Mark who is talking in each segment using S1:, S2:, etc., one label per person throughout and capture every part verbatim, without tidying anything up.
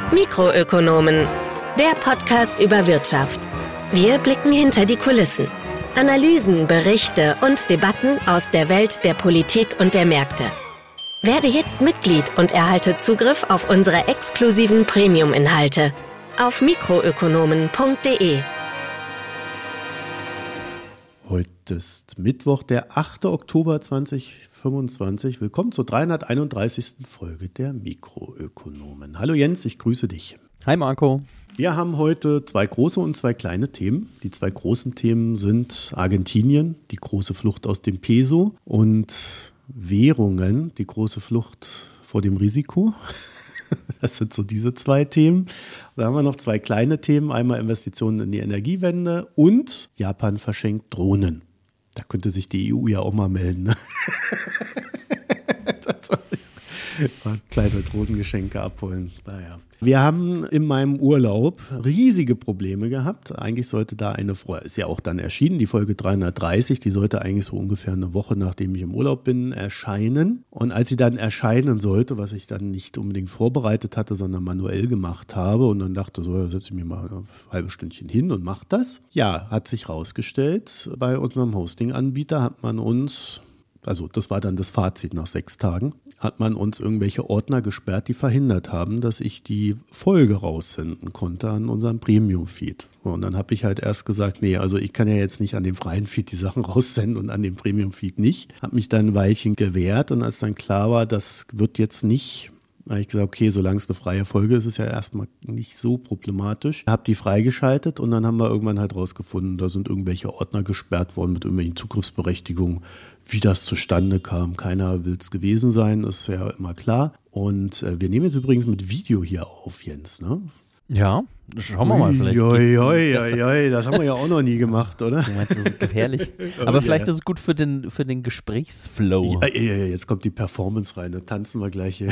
S1: Mikroökonomen, der Podcast über Wirtschaft. Wir blicken hinter die Kulissen. Analysen, Berichte und Debatten aus der Welt der Politik und der Märkte. Werde jetzt Mitglied und erhalte Zugriff auf unsere exklusiven Premium-Inhalte auf mikroökonomen punkt de.
S2: Heute ist Mittwoch, der achte Oktober zweitausendfünfundzwanzig. Willkommen zur dreihunderteinunddreißigsten Folge der Mikroökonomen. Hallo Jens, ich grüße dich.
S3: Hi Marco.
S2: Wir haben heute zwei große und zwei kleine Themen. Die zwei großen Themen sind Argentinien, die große Flucht aus dem Peso, und Währungen, die große Flucht vor dem Risiko. Das sind so diese zwei Themen. Dann haben wir noch zwei kleine Themen. Einmal Investitionen in die Energiewende und Japan verschenkt Drohnen. Da könnte sich die E U ja auch mal melden. Ne? Das war kleine Drohnengeschenke abholen. Naja. Wir haben in meinem Urlaub riesige Probleme gehabt. Eigentlich sollte da eine, ist ja auch dann erschienen, die Folge dreihundertdreißig, die sollte eigentlich so ungefähr eine Woche, nachdem ich im Urlaub bin, erscheinen. Und als sie dann erscheinen sollte, was ich dann nicht unbedingt vorbereitet hatte, sondern manuell gemacht habe und dann dachte so, da setze ich mir mal ein halbes Stündchen hin und mache das. Ja, hat sich rausgestellt, bei unserem Hosting-Anbieter hat man uns... Also das war dann das Fazit nach sechs Tagen, hat man uns irgendwelche Ordner gesperrt, die verhindert haben, dass ich die Folge raussenden konnte an unserem Premium-Feed. Und dann habe ich halt erst gesagt, nee, also ich kann ja jetzt nicht an dem freien Feed die Sachen raussenden und an dem Premium-Feed nicht. Habe mich dann ein Weilchen gewehrt und als dann klar war, das wird jetzt nicht... Da habe ich gesagt, okay, solange es eine freie Folge ist, ist es ja erstmal nicht so problematisch. Habe die freigeschaltet und dann haben wir irgendwann halt rausgefunden, da sind irgendwelche Ordner gesperrt worden mit irgendwelchen Zugriffsberechtigungen. Wie das zustande kam, keiner will es gewesen sein, ist ja immer klar. Und äh, wir nehmen jetzt übrigens mit Video hier auf, Jens, ne?
S3: Ja, schauen wir mal vielleicht.
S2: Joi, joi, joi, joi, das haben wir ja auch noch nie gemacht, oder?
S3: Du meinst, das ist gefährlich. Aber ja, vielleicht ist es gut für den, für den Gesprächsflow.
S2: Ja, ja, ja, jetzt kommt die Performance rein, da tanzen wir gleich hier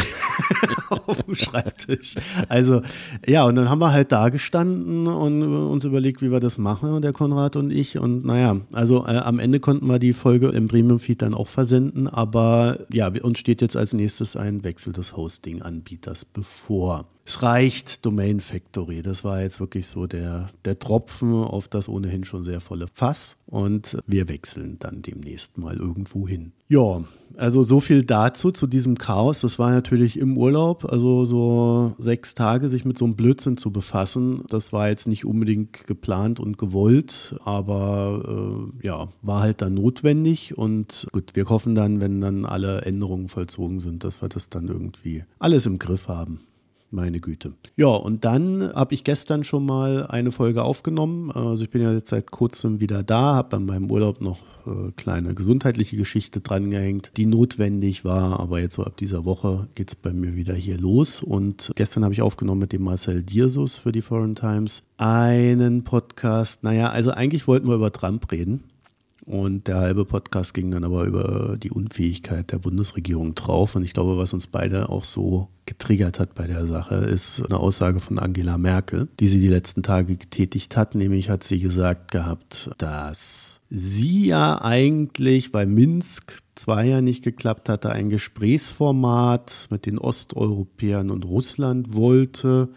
S2: auf dem Schreibtisch. Also, ja, und dann haben wir halt da gestanden und uns überlegt, wie wir das machen, der Konrad und ich. Und naja, also äh, am Ende konnten wir die Folge im Premium-Feed dann auch versenden, aber ja, uns steht jetzt als nächstes ein Wechsel des Hosting-Anbieters bevor. Es reicht Domain Factory, das war jetzt wirklich so der, der Tropfen auf das ohnehin schon sehr volle Fass und wir wechseln dann demnächst mal irgendwo hin. Ja, also so viel dazu, zu diesem Chaos. Das war natürlich im Urlaub, also so sechs Tage sich mit so einem Blödsinn zu befassen, das war jetzt nicht unbedingt geplant und gewollt, aber äh, ja, war halt dann notwendig und gut, wir hoffen dann, wenn dann alle Änderungen vollzogen sind, dass wir das dann irgendwie alles im Griff haben. Meine Güte. Ja, und dann habe ich gestern schon mal eine Folge aufgenommen. Also ich bin ja jetzt seit kurzem wieder da, habe an meinem Urlaub noch äh, kleine gesundheitliche Geschichte drangehängt, die notwendig war. Aber jetzt so ab dieser Woche geht es bei mir wieder hier los. Und gestern habe ich aufgenommen mit dem Marcel Diersus für die Foreign Times einen Podcast. Naja, also eigentlich wollten wir über Trump reden. Und der halbe Podcast ging dann aber über die Unfähigkeit der Bundesregierung drauf. Und ich glaube, was uns beide auch so getriggert hat bei der Sache, ist eine Aussage von Angela Merkel, die sie die letzten Tage getätigt hat. Nämlich hat sie gesagt gehabt, dass sie ja eigentlich, weil Minsk zwei ja nicht geklappt hatte, ein Gesprächsformat mit den Osteuropäern und Russland wollte.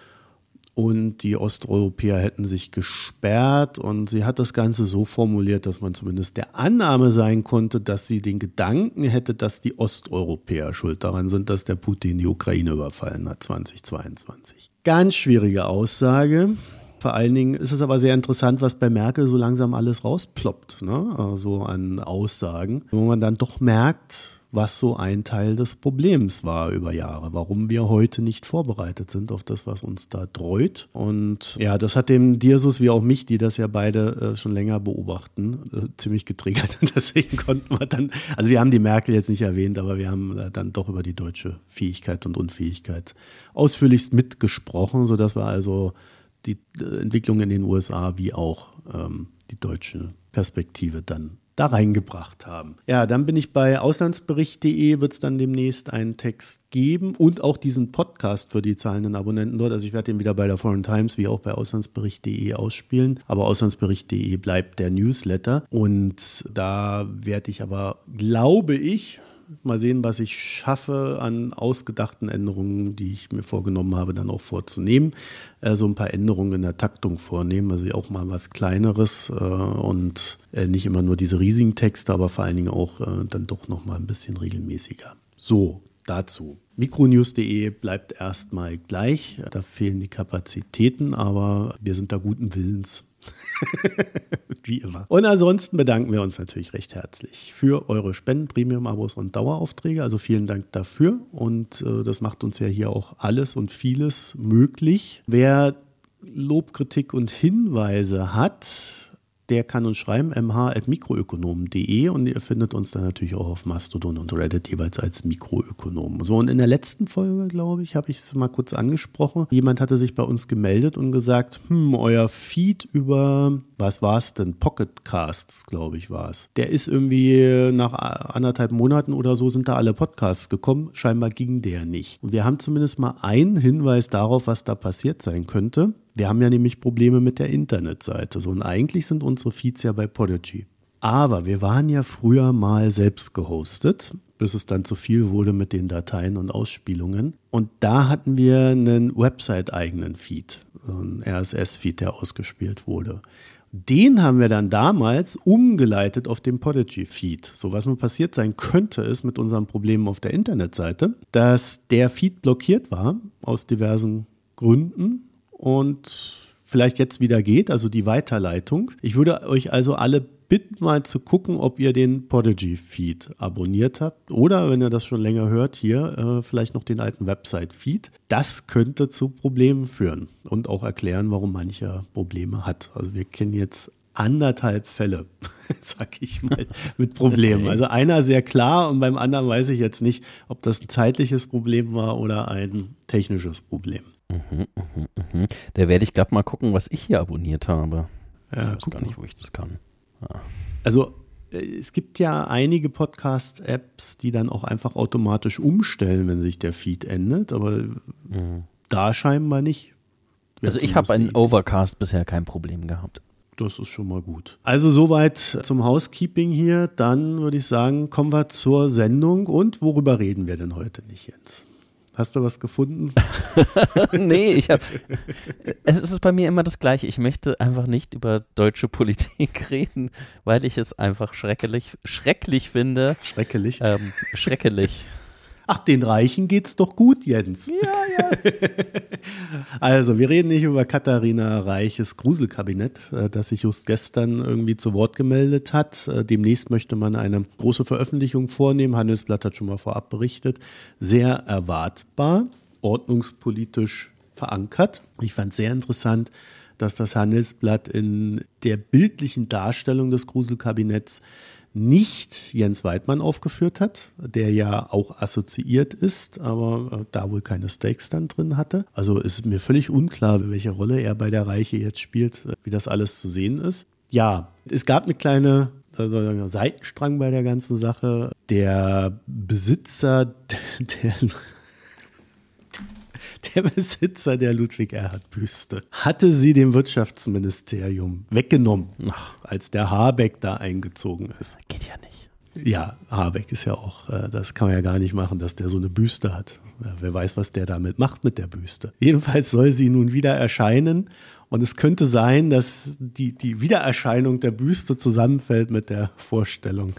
S2: Und die Osteuropäer hätten sich gesperrt und sie hat das Ganze so formuliert, dass man zumindest der Annahme sein konnte, dass sie den Gedanken hätte, dass die Osteuropäer schuld daran sind, dass der Putin die Ukraine überfallen hat zweitausendzweiundzwanzig. Ganz schwierige Aussage. Vor allen Dingen ist es aber sehr interessant, was bei Merkel so langsam alles rausploppt, ne? Also an Aussagen, wo man dann doch merkt, was so ein Teil des Problems war über Jahre, warum wir heute nicht vorbereitet sind auf das, was uns da dreut. Und ja, das hat dem Diersus wie auch mich, die das ja beide äh, schon länger beobachten, äh, ziemlich getriggert. Und deswegen konnten wir dann, also wir haben die Merkel jetzt nicht erwähnt, aber wir haben äh, dann doch über die deutsche Fähigkeit und Unfähigkeit ausführlichst mitgesprochen, sodass wir also die äh, Entwicklung in den U S A wie auch ähm, die deutsche Perspektive dann da reingebracht haben. Ja, dann bin ich bei auslandsbericht punkt de, wird es dann demnächst einen Text geben und auch diesen Podcast für die zahlenden Abonnenten dort. Also ich werde den wieder bei der Foreign Times wie auch bei auslandsbericht punkt de ausspielen, aber auslandsbericht punkt de bleibt der Newsletter und da werde ich aber, glaube ich, Mal sehen, was ich schaffe an ausgedachten Änderungen, die ich mir vorgenommen habe, dann auch vorzunehmen. Äh, so ein paar Änderungen in der Taktung vornehmen, also auch mal was Kleineres äh, und äh, nicht immer nur diese riesigen Texte, aber vor allen Dingen auch äh, dann doch nochmal ein bisschen regelmäßiger. So, dazu. Mikronews punkt de bleibt erstmal gleich. Da fehlen die Kapazitäten, aber wir sind da guten Willens. Wie immer. Und ansonsten bedanken wir uns natürlich recht herzlich für eure Spenden, Premium-Abos und Daueraufträge. Also vielen Dank dafür. Und äh, das macht uns ja hier auch alles und vieles möglich. Wer Lob, Kritik und Hinweise hat, der kann uns schreiben, m h at mikroökonomen punkt de, und ihr findet uns dann natürlich auch auf Mastodon und Reddit jeweils als Mikroökonomen. So, und in der letzten Folge, glaube ich, habe ich es mal kurz angesprochen. Jemand hatte sich bei uns gemeldet und gesagt, hm, euer Feed über, was war es denn, Pocket Casts, glaube ich, war es. Der ist irgendwie nach anderthalb Monaten oder so sind da alle Podcasts gekommen. Scheinbar ging der nicht. Und wir haben zumindest mal einen Hinweis darauf, was da passiert sein könnte. Wir haben ja nämlich Probleme mit der Internetseite. So, und eigentlich sind unsere Feeds ja bei Podigy. Aber wir waren ja früher mal selbst gehostet, bis es dann zu viel wurde mit den Dateien und Ausspielungen. Und da hatten wir einen Website-eigenen Feed, einen R S S-Feed, der ausgespielt wurde. Den haben wir dann damals umgeleitet auf den Podigy-Feed. So, was nun passiert sein könnte, ist mit unseren Problemen auf der Internetseite, dass der Feed blockiert war, aus diversen Gründen. Und vielleicht jetzt wieder geht, also die Weiterleitung. Ich würde euch also alle bitten, mal zu gucken, ob ihr den Podigy-Feed abonniert habt oder, wenn ihr das schon länger hört, hier äh, vielleicht noch den alten Website-Feed. Das könnte zu Problemen führen und auch erklären, warum mancher Probleme hat. Also wir kennen jetzt anderthalb Fälle, sag ich mal, mit Problemen. Also einer sehr klar und beim anderen weiß ich jetzt nicht, ob das ein zeitliches Problem war oder ein technisches Problem.
S3: Mhm, mhm, mhm. Da werde ich gerade mal gucken, was ich hier abonniert habe.
S2: Ja,
S3: ich weiß gar nicht, wo ich das kann. Ja.
S2: Also es gibt ja einige Podcast-Apps, die dann auch einfach automatisch umstellen, wenn sich der Feed ändert, aber mhm. da scheinbar nicht.
S3: Also ich habe einen Overcast bisher kein Problem gehabt.
S2: Das ist schon mal gut. Also soweit zum Housekeeping hier. Dann würde ich sagen, kommen wir zur Sendung. Und worüber reden wir denn heute nicht, Jens? Hast du was gefunden?
S3: Nee, ich habe. Es ist bei mir immer das Gleiche. Ich möchte einfach nicht über deutsche Politik reden, weil ich es einfach schrecklich, schrecklich finde.
S2: Schrecklich?
S3: Ähm, schrecklich.
S2: Ach, den Reichen geht's doch gut, Jens.
S3: Ja, ja.
S2: Also, wir reden nicht über Katharina Reiches Gruselkabinett, das sich just gestern irgendwie zu Wort gemeldet hat. Demnächst möchte man eine große Veröffentlichung vornehmen. Handelsblatt hat schon mal vorab berichtet. Sehr erwartbar, ordnungspolitisch verankert. Ich fand es sehr interessant, dass das Handelsblatt in der bildlichen Darstellung des Gruselkabinetts nicht Jens Weidmann aufgeführt hat, der ja auch assoziiert ist, aber äh, da wohl keine Stakes dann drin hatte. Also ist mir völlig unklar, welche Rolle er bei der Reiche jetzt spielt, wie das alles zu sehen ist. Ja, es gab eine kleine also einen Seitenstrang bei der ganzen Sache. Der Besitzer der Der Besitzer der Ludwig-Erhard-Büste hatte sie dem Wirtschaftsministerium weggenommen, Ach. als der Habeck da eingezogen ist.
S3: Geht ja nicht.
S2: Ja, Habeck ist ja auch, das kann man ja gar nicht machen, dass der so eine Büste hat. Ja, wer weiß, was der damit macht mit der Büste. Jedenfalls soll sie nun wieder erscheinen und es könnte sein, dass die, die Wiedererscheinung der Büste zusammenfällt mit der Vorstellung.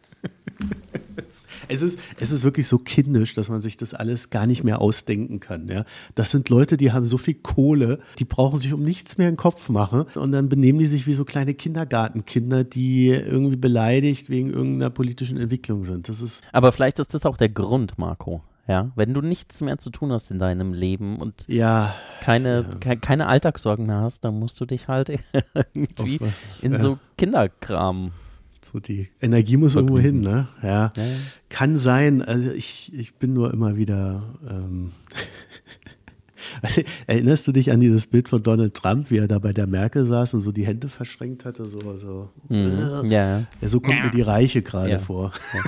S2: Es ist, es ist wirklich so kindisch, dass man sich das alles gar nicht mehr ausdenken kann. Ja? Das sind Leute, die haben so viel Kohle, die brauchen sich um nichts mehr in den Kopf machen und dann benehmen die sich wie so kleine Kindergartenkinder, die irgendwie beleidigt wegen irgendeiner politischen Entwicklung sind. Das ist
S3: Aber vielleicht ist das auch der Grund, Marco. Ja, wenn du nichts mehr zu tun hast in deinem Leben und
S2: ja,
S3: keine,
S2: ja.
S3: ke- keine Alltagssorgen mehr hast, dann musst du dich halt irgendwie
S2: Auf,
S3: in
S2: ja.
S3: so Kinderkram.
S2: So die Energie muss irgendwo hin, ne? Ja.
S3: Ja, ja.
S2: Kann sein. Also ich, ich bin nur immer wieder. Ähm Erinnerst du dich an dieses Bild von Donald Trump, wie er da bei der Merkel saß und so die Hände verschränkt hatte? So, so,
S3: Mhm.
S2: äh,
S3: Ja.
S2: ja, so kommt mir die Reiche gerade
S3: Ja.
S2: vor.
S3: Ja.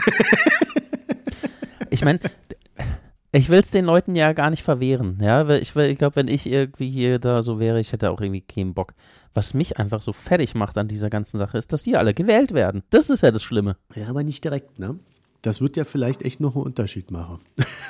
S3: Ich meine, ich will es den Leuten ja gar nicht verwehren. Ja? Weil Ich, ich glaube, wenn ich irgendwie hier da so wäre, ich hätte auch irgendwie keinen Bock. Was mich einfach so fertig macht an dieser ganzen Sache, ist, dass die alle gewählt werden. Das ist ja das Schlimme.
S2: Ja, aber nicht direkt, ne? Das wird ja vielleicht echt noch einen Unterschied machen.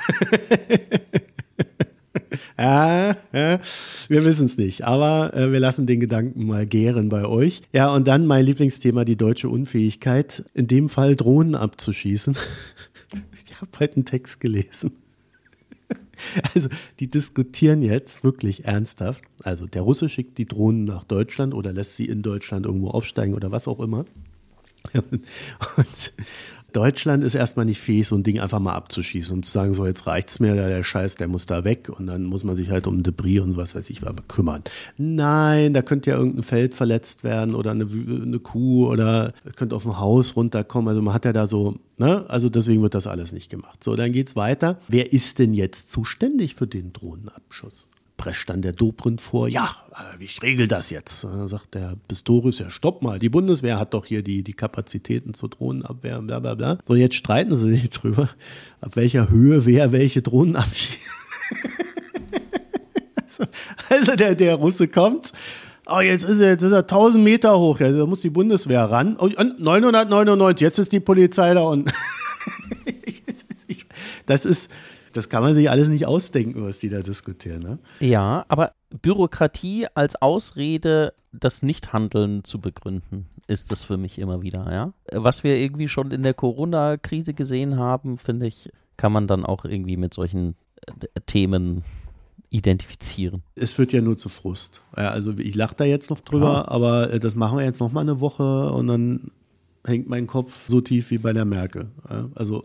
S2: Ja, ja, wir wissen es nicht, aber äh, wir lassen den Gedanken mal gären bei euch. Ja, und dann mein Lieblingsthema, die deutsche Unfähigkeit, in dem Fall Drohnen abzuschießen. Ich habe heute einen Text gelesen. Also die diskutieren jetzt wirklich ernsthaft. Also der Russe schickt die Drohnen nach Deutschland oder lässt sie in Deutschland irgendwo aufsteigen oder was auch immer. Und Deutschland ist erstmal nicht fähig, so ein Ding einfach mal abzuschießen und zu sagen, so jetzt reicht's mir, der Scheiß, der muss da weg und dann muss man sich halt um Debris und sowas weiß ich was kümmern. Nein, da könnte ja irgendein Feld verletzt werden oder eine, eine Kuh oder könnte auf ein Haus runterkommen. Also man hat ja da so, ne, also deswegen wird das alles nicht gemacht. So, dann geht's weiter. Wer ist denn jetzt zuständig für den Drohnenabschuss? Prescht dann der Dobrindt vor, ja, ich regel das jetzt. Dann sagt der Pistorius, ja stopp mal, die Bundeswehr hat doch hier die, die Kapazitäten zur Drohnenabwehr, bla bla bla. So, jetzt streiten sie sich drüber, ab welcher Höhe wer welche Drohnen abschießt. also, also der, der Russe kommt, oh, jetzt ist er, jetzt ist er tausend Meter hoch, ja, da muss die Bundeswehr ran. Oh, neunhundertneunundneunzig, jetzt ist die Polizei da und das ist... Das kann man sich alles nicht ausdenken, was die da diskutieren. Ne?
S3: Ja, aber Bürokratie als Ausrede, das Nichthandeln zu begründen, ist das für mich immer wieder. Ja? Was wir irgendwie schon in der Corona-Krise gesehen haben, finde ich, kann man dann auch irgendwie mit solchen äh, Themen identifizieren.
S2: Es führt ja nur zu Frust. Ja, also ich lache da jetzt noch drüber, ja. aber äh, das machen wir jetzt noch mal eine Woche und dann hängt mein Kopf so tief wie bei der Merkel. Ja, also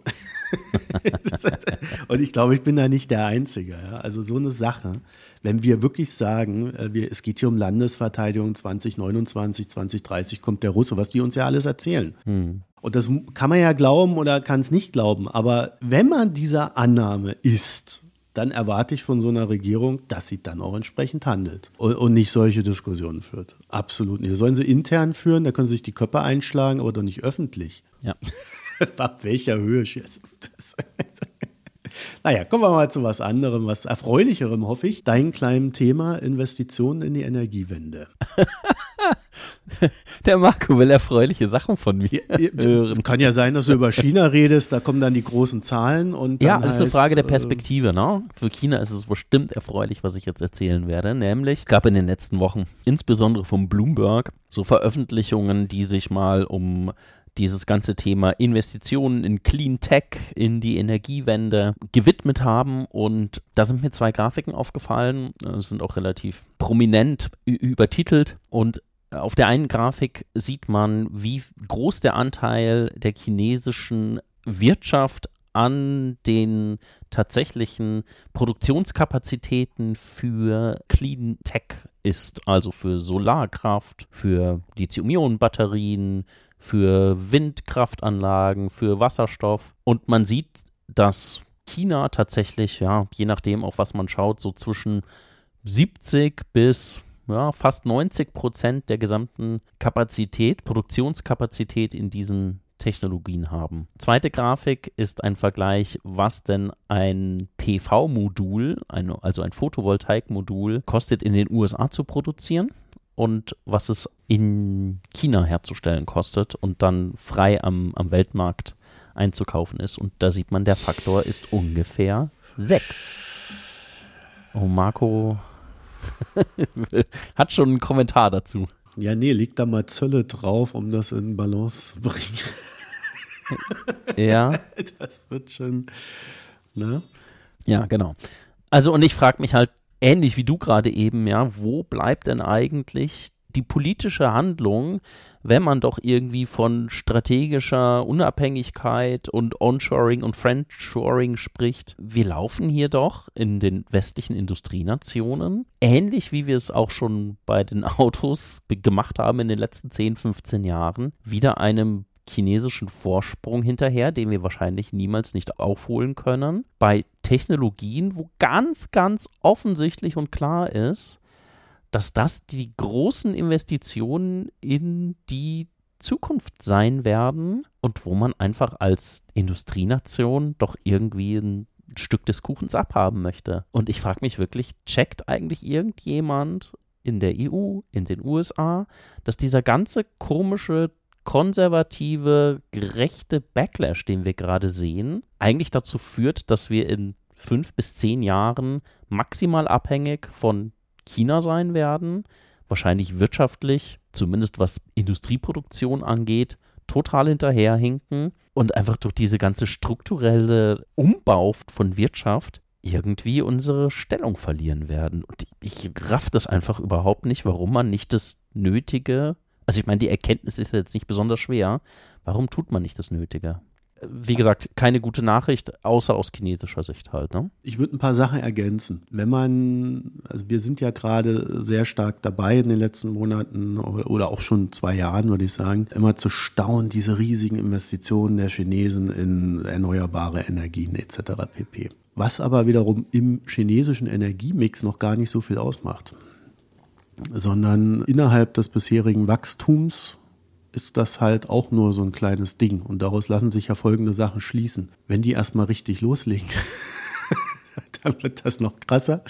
S2: und ich glaube, ich bin da nicht der Einzige. Ja. Also so eine Sache, wenn wir wirklich sagen, wir, es geht hier um Landesverteidigung zwanzig neunundzwanzig, zwanzig dreißig kommt der Russe, was die uns ja alles erzählen. Hm. Und das kann man ja glauben oder kann es nicht glauben. Aber wenn man dieser Annahme ist, dann erwarte ich von so einer Regierung, dass sie dann auch entsprechend handelt und, und nicht solche Diskussionen führt. Absolut nicht. Das sollen sie intern führen, da können sie sich die Köpfe einschlagen, aber doch nicht öffentlich.
S3: Ja.
S2: Ab welcher Höhe? Das, naja, kommen wir mal zu was anderem, was Erfreulicherem, hoffe ich. Dein kleines Thema, Investitionen in die Energiewende.
S3: Der Marco will erfreuliche Sachen von mir hören.
S2: Kann ja sein, dass du über China redest, da kommen dann die großen Zahlen. Und
S3: ja, das ist eine Frage der Perspektive. Ne? Für China ist es bestimmt erfreulich, was ich jetzt erzählen werde. Nämlich, es gab in den letzten Wochen, insbesondere vom Bloomberg, so Veröffentlichungen, die sich mal um dieses ganze Thema Investitionen in Clean Tech, in die Energiewende gewidmet haben. Und da sind mir zwei Grafiken aufgefallen, das sind auch relativ prominent übertitelt. Und auf der einen Grafik sieht man, wie groß der Anteil der chinesischen Wirtschaft an den tatsächlichen Produktionskapazitäten für Clean Tech ist, also für Solarkraft, für Lithium-Ionen-Batterien, für Windkraftanlagen, für Wasserstoff. Und man sieht, dass China tatsächlich, ja, je nachdem, auf was man schaut, so zwischen siebzig bis ja, fast neunzig Prozent der gesamten Kapazität, Produktionskapazität in diesen Technologien haben. Zweite Grafik ist ein Vergleich, was denn ein P V-Modul, ein, also ein Photovoltaikmodul, kostet in den U S A zu produzieren und was es in China herzustellen kostet und dann frei am, am Weltmarkt einzukaufen ist. Und da sieht man, der Faktor ist ungefähr sechs. Oh, Marco hat schon einen Kommentar dazu.
S2: Ja, nee, leg da mal Zölle drauf, um das in Balance zu bringen.
S3: Ja.
S2: Das wird schon, ne?
S3: Ja, genau. Also, und ich frage mich halt, ähnlich wie du gerade eben, ja, wo bleibt denn eigentlich die politische Handlung, wenn man doch irgendwie von strategischer Unabhängigkeit und Onshoring und Friendshoring spricht? Wir laufen hier doch in den westlichen Industrienationen, ähnlich wie wir es auch schon bei den Autos gemacht haben in den letzten zehn, fünfzehn Jahren, wieder einem chinesischen Vorsprung hinterher, den wir wahrscheinlich niemals nicht aufholen können, bei Technologien, wo ganz, ganz offensichtlich und klar ist, dass das die großen Investitionen in die Zukunft sein werden und wo man einfach als Industrienation doch irgendwie ein Stück des Kuchens abhaben möchte. Und ich frage mich wirklich, checkt eigentlich irgendjemand in der E U, in den U S A, dass dieser ganze komische konservative, gerechte Backlash, den wir gerade sehen, eigentlich dazu führt, dass wir in fünf bis zehn Jahren maximal abhängig von China sein werden, wahrscheinlich wirtschaftlich, zumindest was Industrieproduktion angeht, total hinterherhinken und einfach durch diese ganze strukturelle Umbau von Wirtschaft irgendwie unsere Stellung verlieren werden. Und ich raff das einfach überhaupt nicht, warum man nicht das Nötige, also ich meine, die Erkenntnis ist jetzt nicht besonders schwer, warum tut man nicht das Nötige? Wie gesagt, keine gute Nachricht, außer aus chinesischer Sicht halt, ne?
S2: Ich würde ein paar Sachen ergänzen. Wenn man, also wir sind ja gerade sehr stark dabei in den letzten Monaten oder auch schon zwei Jahren, würde ich sagen, immer zu staunen, diese riesigen Investitionen der Chinesen in erneuerbare Energien et cetera pp. Was aber wiederum im chinesischen Energiemix noch gar nicht so viel ausmacht, sondern innerhalb des bisherigen Wachstums ist das halt auch nur so ein kleines Ding. Und daraus lassen sich ja folgende Sachen schließen. Wenn die erstmal richtig loslegen, dann wird das noch krasser.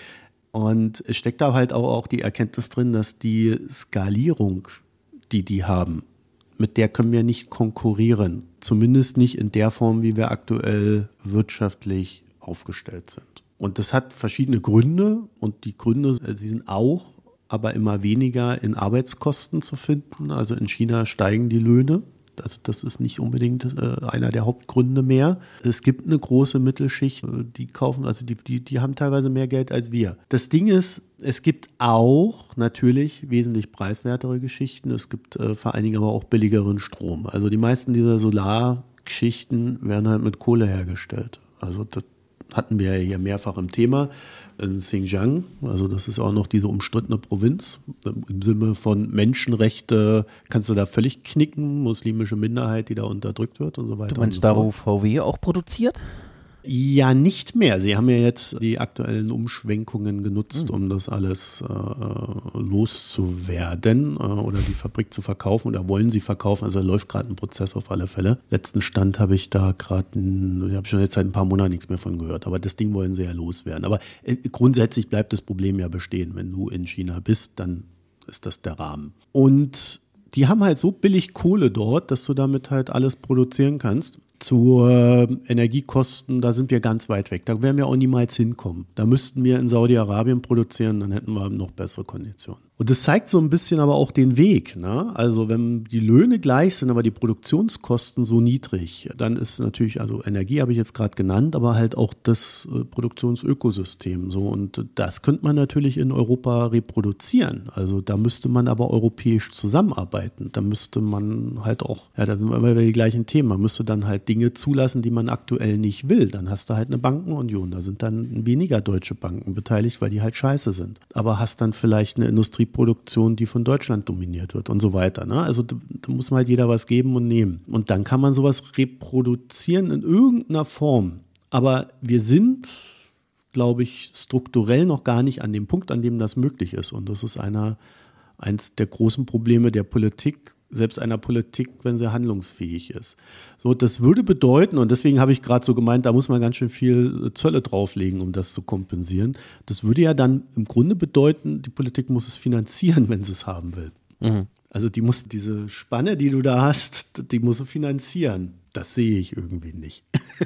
S2: Und es steckt da halt auch, auch die Erkenntnis drin, dass die Skalierung, die die haben, mit der können wir nicht konkurrieren. Zumindest nicht in der Form, wie wir aktuell wirtschaftlich aufgestellt sind. Und das hat verschiedene Gründe. Und die Gründe, sie sind auch aber immer weniger in Arbeitskosten zu finden. Also in China steigen die Löhne. Also das ist nicht unbedingt äh, einer der Hauptgründe mehr. Es gibt eine große Mittelschicht, die kaufen, also die, die, die haben teilweise mehr Geld als wir. Das Ding ist, es gibt auch natürlich wesentlich preiswertere Geschichten. Es gibt äh, vor allen Dingen aber auch billigeren Strom. Also die meisten dieser Solargeschichten werden halt mit Kohle hergestellt. Also das hatten wir ja hier mehrfach im Thema. In Xinjiang, also das ist auch noch diese umstrittene Provinz, im Sinne von Menschenrechte kannst du da völlig knicken, muslimische Minderheit, die da unterdrückt wird und so weiter.
S3: Du meinst
S2: so
S3: da, wo V W auch produziert?
S2: Ja, nicht mehr. Sie haben ja jetzt die aktuellen Umschwenkungen genutzt, mhm. um das alles äh, loszuwerden äh, oder die Fabrik zu verkaufen oder wollen sie verkaufen. Also da läuft gerade ein Prozess auf alle Fälle. Letzten Stand habe ich da gerade, ich habe schon jetzt seit ein paar Monaten nichts mehr von gehört, aber das Ding wollen sie ja loswerden. Aber äh, grundsätzlich bleibt das Problem ja bestehen. Wenn du in China bist, dann ist das der Rahmen. Und die haben halt so billig Kohle dort, dass du damit halt alles produzieren kannst. Zu äh, Energiekosten, da sind wir ganz weit weg. Da werden wir auch niemals hinkommen. Da müssten wir in Saudi-Arabien produzieren, dann hätten wir noch bessere Konditionen. Und das zeigt so ein bisschen aber auch den Weg, ne? Also wenn die Löhne gleich sind, aber die Produktionskosten so niedrig, dann ist natürlich, also Energie habe ich jetzt gerade genannt, aber halt auch das äh, Produktionsökosystem so. Und das könnte man natürlich in Europa reproduzieren. Also da müsste man aber europäisch zusammenarbeiten. Da müsste man halt auch, ja, da sind wir immer die gleichen Themen. Man müsste dann halt Dinge zulassen, die man aktuell nicht will. Dann hast du halt eine Bankenunion. Da sind dann weniger deutsche Banken beteiligt, weil die halt scheiße sind. Aber hast dann vielleicht eine Industrieproduktion, die von Deutschland dominiert wird und so weiter. Ne? Also da, da muss man halt jeder was geben und nehmen. Und dann kann man sowas reproduzieren in irgendeiner Form. Aber wir sind, glaube ich, strukturell noch gar nicht an dem Punkt, an dem das möglich ist. Und das ist einer, eins der großen Probleme der Politik, selbst einer Politik, wenn sie handlungsfähig ist. So, das würde bedeuten, und deswegen habe ich gerade so gemeint, da muss man ganz schön viel Zölle drauflegen, um das zu kompensieren. Das würde ja dann im Grunde bedeuten, die Politik muss es finanzieren, wenn sie es haben will. Mhm. Also die muss diese Spanne, die du da hast, die muss sie finanzieren. Das sehe ich irgendwie nicht.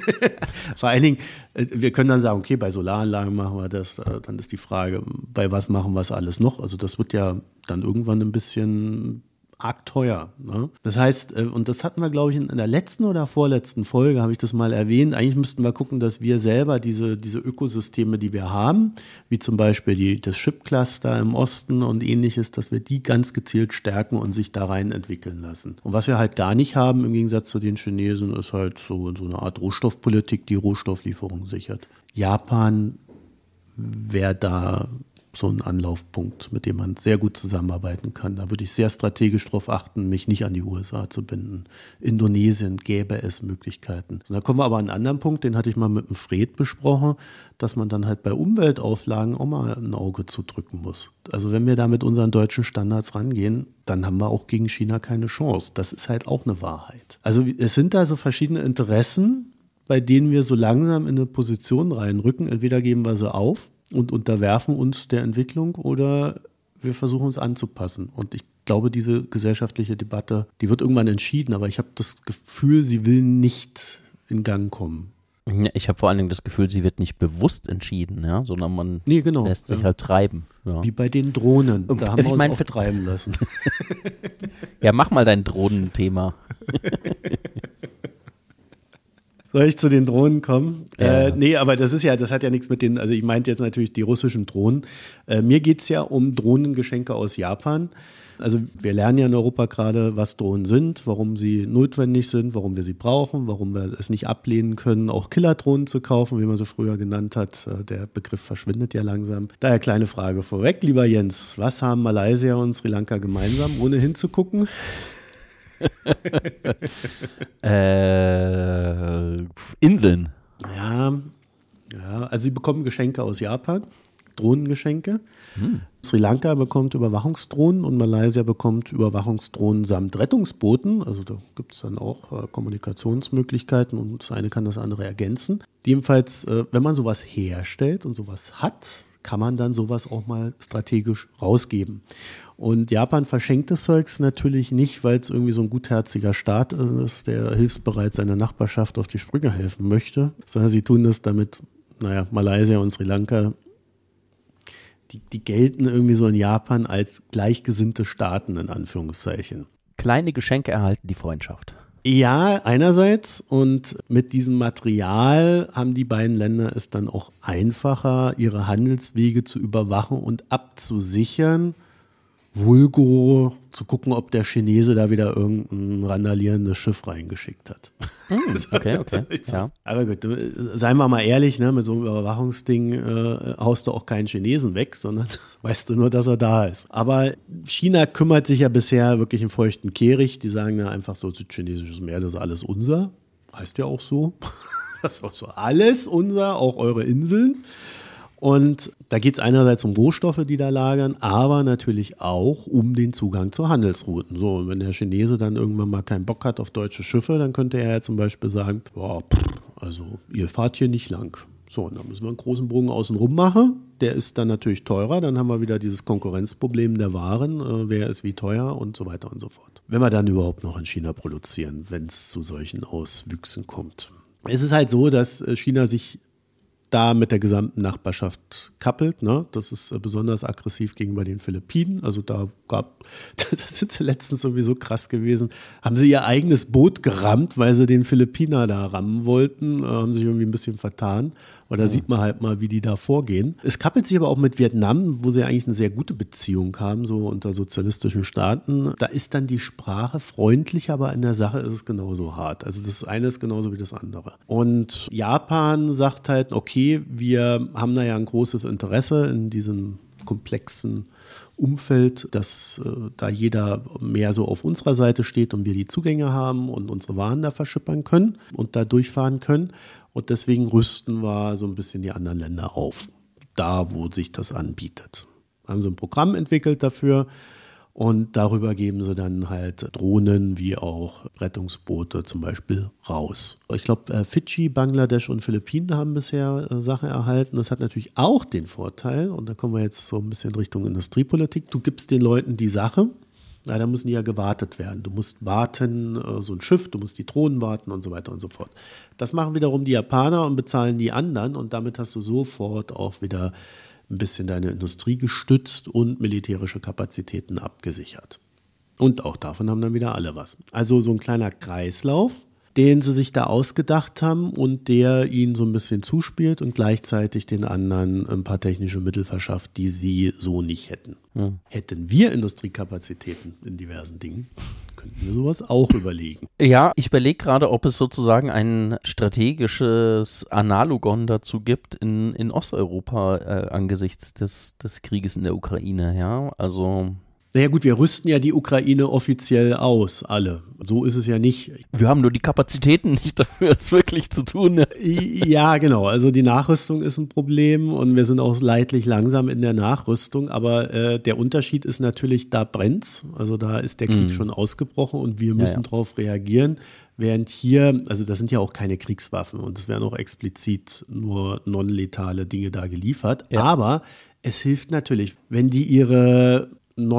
S2: Vor allen Dingen, wir können dann sagen, okay, bei Solaranlagen machen wir das, dann ist die Frage, bei was machen wir es alles noch? Also das wird ja dann irgendwann ein bisschen arg teuer. Ne? Das heißt, und das hatten wir, glaube ich, in der letzten oder vorletzten Folge, habe ich das mal erwähnt, eigentlich müssten wir gucken, dass wir selber diese, diese Ökosysteme, die wir haben, wie zum Beispiel die, das Chip-Cluster im Osten und ähnliches, dass wir die ganz gezielt stärken und sich da rein entwickeln lassen. Und was wir halt gar nicht haben, im Gegensatz zu den Chinesen, ist halt so, so eine Art Rohstoffpolitik, die Rohstofflieferung sichert. Japan wäre da so ein Anlaufpunkt, mit dem man sehr gut zusammenarbeiten kann. Da würde ich sehr strategisch darauf achten, mich nicht an die U S A zu binden. Indonesien gäbe es Möglichkeiten. Und da kommen wir aber an einen anderen Punkt, den hatte ich mal mit dem Fred besprochen, dass man dann halt bei Umweltauflagen auch mal ein Auge zudrücken muss. Also wenn wir da mit unseren deutschen Standards rangehen, dann haben wir auch gegen China keine Chance. Das ist halt auch eine Wahrheit. Also es sind da so verschiedene Interessen, bei denen wir so langsam in eine Position reinrücken. Entweder geben wir sie auf und unterwerfen uns der Entwicklung oder wir versuchen uns anzupassen. Und ich glaube, diese gesellschaftliche Debatte, die wird irgendwann entschieden, aber ich habe das Gefühl, sie will nicht in Gang kommen.
S3: Ja, ich habe vor allen Dingen das Gefühl, sie wird nicht bewusst entschieden, ja, sondern man
S2: nee, genau,
S3: lässt sich
S2: ja.
S3: halt treiben. Ja.
S2: Wie bei den Drohnen, da haben wir uns
S3: mein,
S2: auch treiben lassen.
S3: Ja, mach mal dein Drohnenthema.
S2: Soll ich zu den Drohnen kommen?
S3: Ja.
S2: Äh, nee, aber das ist ja, das hat ja nichts mit den, also ich meinte jetzt natürlich die russischen Drohnen. Äh, mir geht es ja um Drohnengeschenke aus Japan. Also wir lernen ja in Europa gerade, was Drohnen sind, warum sie notwendig sind, warum wir sie brauchen, warum wir es nicht ablehnen können, auch Killerdrohnen zu kaufen, wie man sie früher genannt hat. Der Begriff verschwindet ja langsam. Daher kleine Frage vorweg, lieber Jens, was haben Malaysia und Sri Lanka gemeinsam, ohne hinzugucken?
S3: äh, Inseln.
S2: Ja, ja, also sie bekommen Geschenke aus Japan, Drohnengeschenke. Hm. Sri Lanka bekommt Überwachungsdrohnen und Malaysia bekommt Überwachungsdrohnen samt Rettungsbooten. Also da gibt es dann auch äh, Kommunikationsmöglichkeiten und das eine kann das andere ergänzen. Jedenfalls, äh, wenn man sowas herstellt und sowas hat, kann man dann sowas auch mal strategisch rausgeben. Und Japan verschenkt das Zeugs natürlich nicht, weil es irgendwie so ein gutherziger Staat ist, der hilfsbereit seiner Nachbarschaft auf die Sprünge helfen möchte, sondern sie tun das damit, naja, Malaysia und Sri Lanka, die, die gelten irgendwie so in Japan als gleichgesinnte Staaten, in Anführungszeichen.
S3: Kleine Geschenke erhalten die Freundschaft.
S2: Ja, einerseits, und mit diesem Material haben die beiden Länder es dann auch einfacher, ihre Handelswege zu überwachen und abzusichern. Vulgo zu gucken, ob der Chinese da wieder irgendein randalierendes Schiff reingeschickt hat.
S3: Mm, okay, okay. Ja.
S2: Aber gut, seien wir mal ehrlich, ne, mit so einem Überwachungsding äh, haust du auch keinen Chinesen weg, sondern weißt du nur, dass er da ist. Aber China kümmert sich ja bisher wirklich im feuchten Kehricht. Die sagen ja einfach so, südchinesisches Meer, das ist alles unser. Heißt ja auch so. Das ist auch so alles unser, auch eure Inseln. Und da geht es einerseits um Rohstoffe, die da lagern, aber natürlich auch um den Zugang zu Handelsrouten. So, und wenn der Chinese dann irgendwann mal keinen Bock hat auf deutsche Schiffe, dann könnte er ja zum Beispiel sagen, boah, pff, also ihr fahrt hier nicht lang. So, und dann müssen wir einen großen Bogen außen rum machen. Der ist dann natürlich teurer. Dann haben wir wieder dieses Konkurrenzproblem der Waren. Äh, wer ist wie teuer und so weiter und so fort. Wenn wir dann überhaupt noch in China produzieren, wenn es zu solchen Auswüchsen kommt. Es ist halt so, dass China sich da mit der gesamten Nachbarschaft kappelt. Ne? Das ist äh, besonders aggressiv gegenüber den Philippinen. Also da gab, das sind sie letztens sowieso krass gewesen, haben sie ihr eigenes Boot gerammt, weil sie den Philippiner da rammen wollten, äh, haben sich irgendwie ein bisschen vertan. Und da ja. sieht man halt mal, wie die da vorgehen. Es kappelt sich aber auch mit Vietnam, wo sie eigentlich eine sehr gute Beziehung haben, so unter sozialistischen Staaten. Da ist dann die Sprache freundlich, aber in der Sache ist es genauso hart. Also das eine ist genauso wie das andere. Und Japan sagt halt, okay, wir haben da ja ein großes Interesse in diesem komplexen Umfeld, dass äh, da jeder mehr so auf unserer Seite steht und wir die Zugänge haben und unsere Waren da verschippern können und da durchfahren können. Und deswegen rüsten wir so ein bisschen die anderen Länder auf, da wo sich das anbietet. Haben sie ein Programm entwickelt dafür und darüber geben sie dann halt Drohnen wie auch Rettungsboote zum Beispiel raus. Ich glaube, Fidschi, Bangladesch und Philippinen haben bisher äh, Sachen erhalten. Das hat natürlich auch den Vorteil, und da kommen wir jetzt so ein bisschen Richtung Industriepolitik, du gibst den Leuten die Sache. Na, da müssen die ja gewartet werden. Du musst warten, so ein Schiff, du musst die Drohnen warten und so weiter und so fort. Das machen wiederum die Japaner und bezahlen die anderen und damit hast du sofort auch wieder ein bisschen deine Industrie gestützt und militärische Kapazitäten abgesichert. Und auch davon haben dann wieder alle was. Also so ein kleiner Kreislauf, den sie sich da ausgedacht haben und der ihnen so ein bisschen zuspielt und gleichzeitig den anderen ein paar technische Mittel verschafft, die sie so nicht hätten. Hm. Hätten wir Industriekapazitäten in diversen Dingen, könnten wir sowas auch überlegen.
S3: Ja, ich überlege gerade, ob es sozusagen ein strategisches Analogon dazu gibt in, in Osteuropa äh, angesichts des, des Krieges in der Ukraine. Ja, also
S2: Naja gut, wir rüsten ja die Ukraine offiziell aus, alle. So ist es ja nicht.
S3: Wir haben nur die Kapazitäten nicht dafür, es wirklich zu tun. Ne?
S2: Ja, genau. Also die Nachrüstung ist ein Problem und wir sind auch leidlich langsam in der Nachrüstung. Aber äh, der Unterschied ist natürlich, da brennt's. Also da ist der Krieg mm. schon ausgebrochen und wir müssen ja, ja. darauf reagieren. Während hier, also das sind ja auch keine Kriegswaffen und es werden auch explizit nur non-letale Dinge da geliefert. Ja. Aber es hilft natürlich, wenn die ihre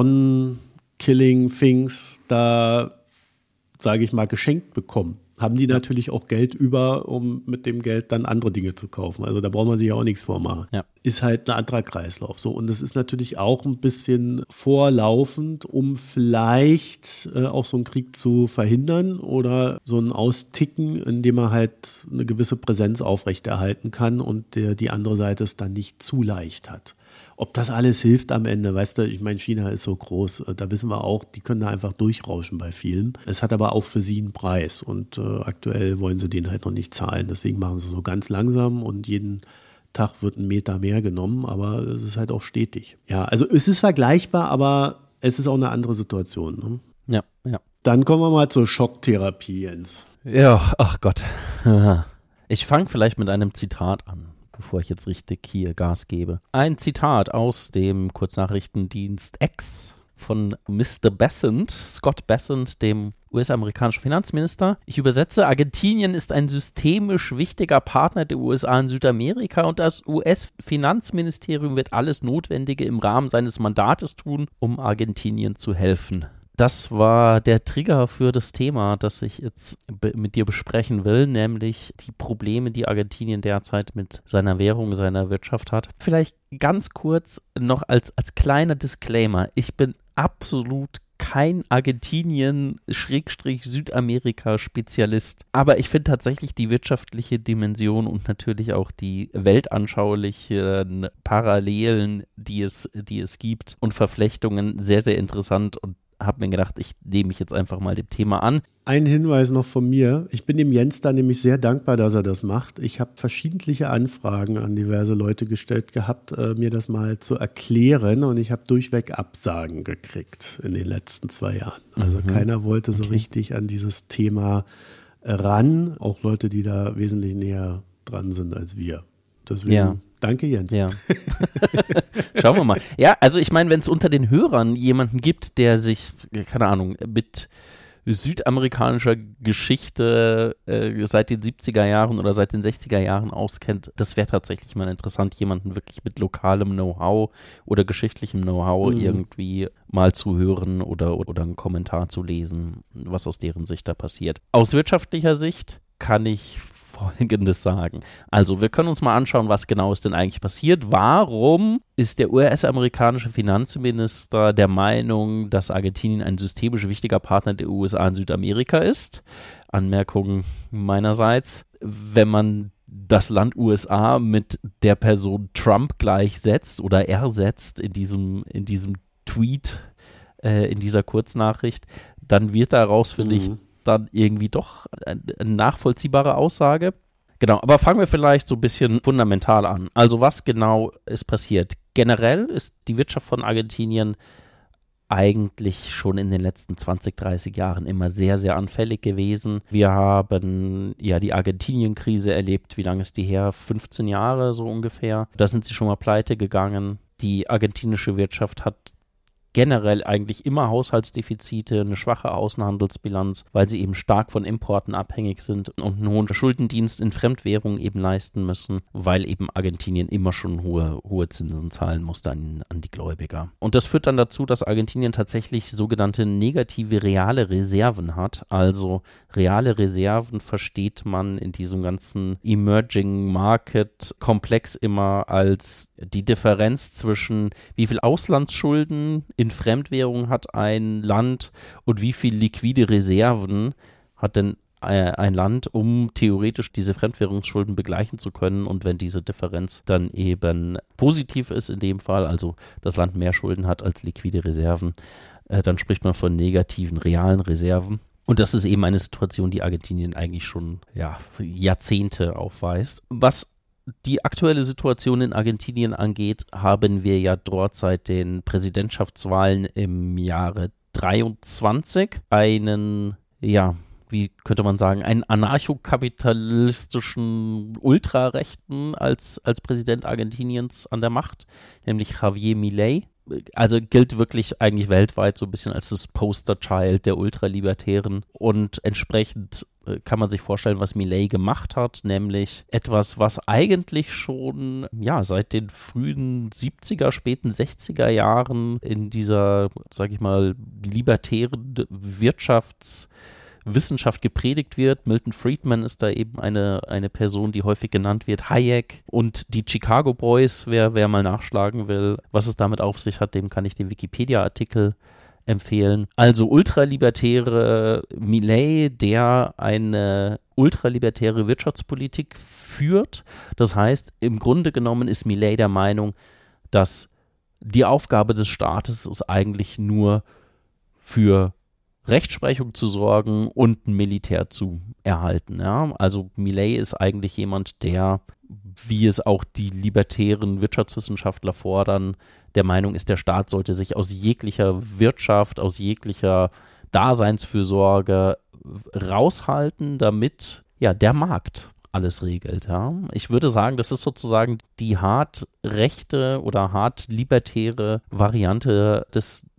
S2: Non-Killing-Things da, sage ich mal, geschenkt bekommen, haben die ja. natürlich auch Geld über, um mit dem Geld dann andere Dinge zu kaufen. Also da braucht man sich ja auch nichts vormachen. Ja. Ist halt ein anderer Kreislauf. So. Und das ist natürlich auch ein bisschen vorlaufend, um vielleicht äh, auch so einen Krieg zu verhindern oder so ein Austicken, indem man halt eine gewisse Präsenz aufrechterhalten kann und der, die andere Seite es dann nicht zu leicht hat. Ob das alles hilft am Ende, weißt du, ich meine, China ist so groß, da wissen wir auch, die können da einfach durchrauschen bei vielen. Es hat aber auch für sie einen Preis und äh, aktuell wollen sie den halt noch nicht zahlen. Deswegen machen sie so ganz langsam und jeden Tag wird ein Meter mehr genommen, aber es ist halt auch stetig. Ja, also es ist vergleichbar, aber es ist auch eine andere Situation. Ne?
S3: Ja, ja.
S2: Dann kommen wir mal zur Schocktherapie, Jens.
S3: Ja, ach Gott. Ich fange vielleicht mit einem Zitat an, bevor ich jetzt richtig hier Gas gebe. Ein Zitat aus dem Kurznachrichtendienst X von Mister Bessent, Scott Bessent, dem U S-amerikanischen Finanzminister. Ich übersetze: Argentinien ist ein systemisch wichtiger Partner der U S A in Südamerika und das U S-Finanzministerium wird alles Notwendige im Rahmen seines Mandates tun, um Argentinien zu helfen. Das war der Trigger für das Thema, das ich jetzt be- mit dir besprechen will, nämlich die Probleme, die Argentinien derzeit mit seiner Währung, seiner Wirtschaft hat. Vielleicht ganz kurz noch als, als kleiner Disclaimer. Ich bin absolut kein Argentinien-Südamerika-Spezialist. Aber ich finde tatsächlich die wirtschaftliche Dimension und natürlich auch die weltanschaulichen Parallelen, die es, die es gibt und Verflechtungen sehr, sehr interessant und habe mir gedacht, ich nehme mich jetzt einfach mal dem Thema an.
S2: Ein Hinweis noch von mir. Ich bin dem Jens da nämlich sehr dankbar, dass er das macht. Ich habe verschiedentliche Anfragen an diverse Leute gestellt gehabt, äh, mir das mal zu erklären und ich habe durchweg Absagen gekriegt in den letzten zwei Jahren. Also mhm. keiner wollte so okay. richtig an dieses Thema ran, auch Leute, die da wesentlich näher dran sind als wir. Deswegen ja. Danke, Jens.
S3: Ja. Schauen wir mal. Ja, also ich meine, wenn es unter den Hörern jemanden gibt, der sich, keine Ahnung, mit südamerikanischer Geschichte äh, seit den siebziger Jahren oder seit den sechziger Jahren auskennt, das wäre tatsächlich mal interessant, jemanden wirklich mit lokalem Know-how oder geschichtlichem Know-how mhm. irgendwie mal zu hören oder, oder einen Kommentar zu lesen, was aus deren Sicht da passiert. Aus wirtschaftlicher Sicht kann ich Folgendes sagen. Also wir können uns mal anschauen, was genau ist denn eigentlich passiert. Warum ist der U S-amerikanische Finanzminister der Meinung, dass Argentinien ein systemisch wichtiger Partner der U S A in Südamerika ist? Anmerkung meinerseits. Wenn man das Land U S A mit der Person Trump gleichsetzt oder ersetzt in diesem, in diesem Tweet, äh, in dieser Kurznachricht, dann wird daraus, finde ich, mhm. dann irgendwie doch eine nachvollziehbare Aussage. Genau, aber fangen wir vielleicht so ein bisschen fundamental an. Also was genau ist passiert? Generell ist die Wirtschaft von Argentinien eigentlich schon in den letzten zwanzig, dreißig Jahren immer sehr, sehr anfällig gewesen. Wir haben ja die Argentinien-Krise erlebt. Wie lange ist die her? fünfzehn Jahre so ungefähr. Da sind sie schon mal pleite gegangen. Die argentinische Wirtschaft hat generell eigentlich immer Haushaltsdefizite, eine schwache Außenhandelsbilanz, weil sie eben stark von Importen abhängig sind und einen hohen Schuldendienst in Fremdwährungen eben leisten müssen, weil eben Argentinien immer schon hohe, hohe Zinsen zahlen musste an, an die Gläubiger. Und das führt dann dazu, dass Argentinien tatsächlich sogenannte negative reale Reserven hat. Also reale Reserven versteht man in diesem ganzen Emerging Market Komplex immer als die Differenz zwischen wie viel Auslandsschulden in Fremdwährung hat ein Land und wie viel liquide Reserven hat denn ein Land, um theoretisch diese Fremdwährungsschulden begleichen zu können. Und wenn diese Differenz dann eben positiv ist in dem Fall, also das Land mehr Schulden hat als liquide Reserven, äh, dann spricht man von negativen realen Reserven. Und das ist eben eine Situation, die Argentinien eigentlich schon ja, Jahrzehnte aufweist. Was die aktuelle Situation in Argentinien angeht, haben wir ja dort seit den Präsidentschaftswahlen im Jahre dreiundzwanzig einen, ja, wie könnte man sagen, einen anarchokapitalistischen Ultrarechten als, als Präsident Argentiniens an der Macht, nämlich Javier Milei. Also gilt wirklich eigentlich weltweit so ein bisschen als das Posterchild der Ultralibertären und entsprechend äh, kann man sich vorstellen, was Milei gemacht hat, nämlich etwas, was eigentlich schon ja seit den frühen siebziger, späten sechziger Jahren in dieser, sag ich mal, libertären Wirtschafts- Wissenschaft gepredigt wird. Milton Friedman ist da eben eine, eine Person, die häufig genannt wird, Hayek und die Chicago Boys, wer, wer mal nachschlagen will, was es damit auf sich hat, dem kann ich den Wikipedia-Artikel empfehlen. Also ultralibertäre Milei, der eine ultralibertäre Wirtschaftspolitik führt. Das heißt, im Grunde genommen ist Milei der Meinung, dass die Aufgabe des Staates ist eigentlich nur für Rechtsprechung zu sorgen und ein Militär zu erhalten. Ja? Also Milei ist eigentlich jemand, der, wie es auch die libertären Wirtschaftswissenschaftler fordern, der Meinung ist, der Staat sollte sich aus jeglicher Wirtschaft, aus jeglicher Daseinsfürsorge raushalten, damit ja der Markt alles regelt. Ja? Ich würde sagen, das ist sozusagen die hart rechte oder hart libertäre Variante des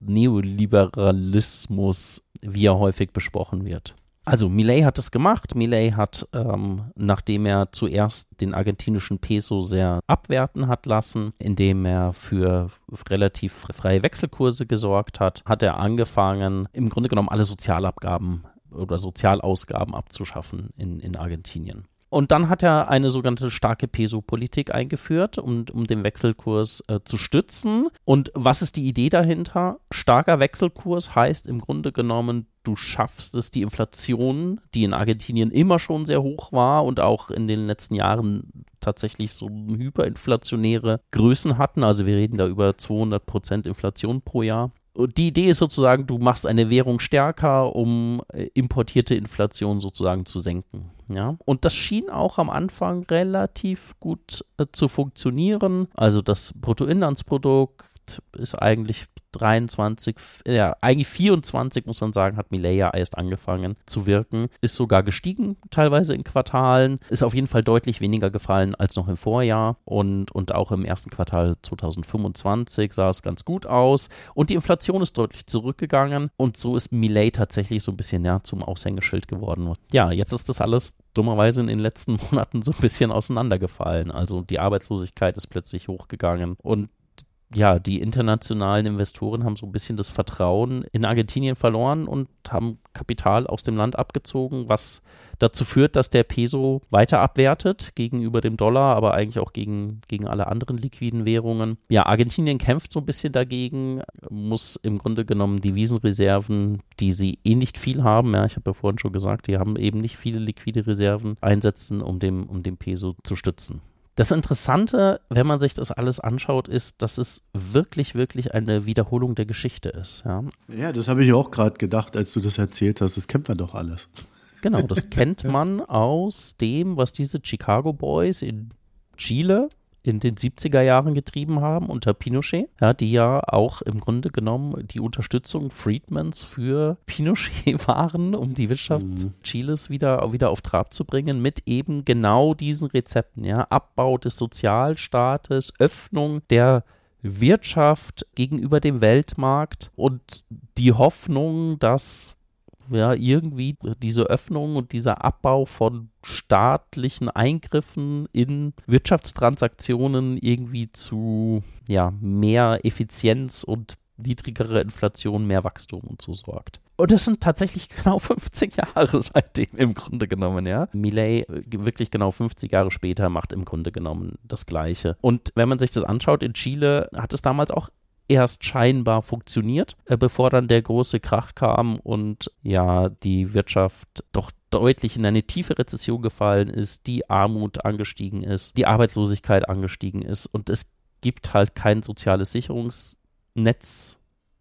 S3: Neoliberalismus, wie er häufig besprochen wird. Also Milei hat es gemacht. Milei hat, ähm, nachdem er zuerst den argentinischen Peso sehr abwerten hat lassen, indem er für relativ freie Wechselkurse gesorgt hat, hat er angefangen, im Grunde genommen alle Sozialabgaben oder Sozialausgaben abzuschaffen in, in Argentinien. Und dann hat er eine sogenannte starke Peso-Politik eingeführt, um, um den Wechselkurs äh, zu stützen. Und was ist die Idee dahinter? Starker Wechselkurs heißt im Grunde genommen, du schaffst es, die Inflation, die in Argentinien immer schon sehr hoch war und auch in den letzten Jahren tatsächlich so hyperinflationäre Größen hatten. Also wir reden da über zweihundert Prozent Inflation pro Jahr. Die Idee ist sozusagen, du machst eine Währung stärker, um importierte Inflation sozusagen zu senken. Ja? Und das schien auch am Anfang relativ gut äh, zu funktionieren. Also das Bruttoinlandsprodukt ist eigentlich dreiundzwanzig, ja, eigentlich vierundzwanzig, muss man sagen, hat Milei ja erst angefangen zu wirken. Ist sogar gestiegen, teilweise in Quartalen. Ist auf jeden Fall deutlich weniger gefallen als noch im Vorjahr. Und, und auch im ersten Quartal zweitausendfünfundzwanzig sah es ganz gut aus. Und die Inflation ist deutlich zurückgegangen. Und so ist Milei tatsächlich so ein bisschen ja, zum Aushängeschild geworden. Ja, jetzt ist das alles dummerweise in den letzten Monaten so ein bisschen auseinandergefallen. Also die Arbeitslosigkeit ist plötzlich hochgegangen. Und ja, die internationalen Investoren haben so ein bisschen das Vertrauen in Argentinien verloren und haben Kapital aus dem Land abgezogen, was dazu führt, dass der Peso weiter abwertet gegenüber dem Dollar, aber eigentlich auch gegen, gegen alle anderen liquiden Währungen. Ja, Argentinien kämpft so ein bisschen dagegen, muss im Grunde genommen Devisenreserven, die sie eh nicht viel haben, ja, ich habe ja vorhin schon gesagt, die haben eben nicht viele liquide Reserven, einsetzen, um dem, um den Peso zu stützen. Das Interessante, wenn man sich das alles anschaut, ist, dass es wirklich, wirklich eine Wiederholung der Geschichte ist. Ja,
S2: ja das habe ich auch gerade gedacht, als du das erzählt hast. Das kennt man doch alles.
S3: Genau, das kennt man aus dem, was diese Chicago Boys in Chile in den siebziger Jahren getrieben haben unter Pinochet, ja, die ja auch im Grunde genommen die Unterstützung Friedmans für Pinochet waren, um die Wirtschaft mhm. Chiles wieder, wieder auf Trab zu bringen, mit eben genau diesen Rezepten, ja, Abbau des Sozialstaates, Öffnung der Wirtschaft gegenüber dem Weltmarkt und die Hoffnung, dass ja, irgendwie diese Öffnung und dieser Abbau von staatlichen Eingriffen in Wirtschaftstransaktionen irgendwie zu ja, mehr Effizienz und niedrigere Inflation, mehr Wachstum und so sorgt. Und das sind tatsächlich genau fünfzig Jahre seitdem im Grunde genommen, ja. Milei wirklich genau fünfzig Jahre später macht im Grunde genommen das Gleiche. Und wenn man sich das anschaut, in Chile hat es damals auch erst scheinbar funktioniert, äh, bevor dann der große Krach kam und ja, die Wirtschaft doch deutlich in eine tiefe Rezession gefallen ist, die Armut angestiegen ist, die Arbeitslosigkeit angestiegen ist und es gibt halt kein soziales Sicherungsnetz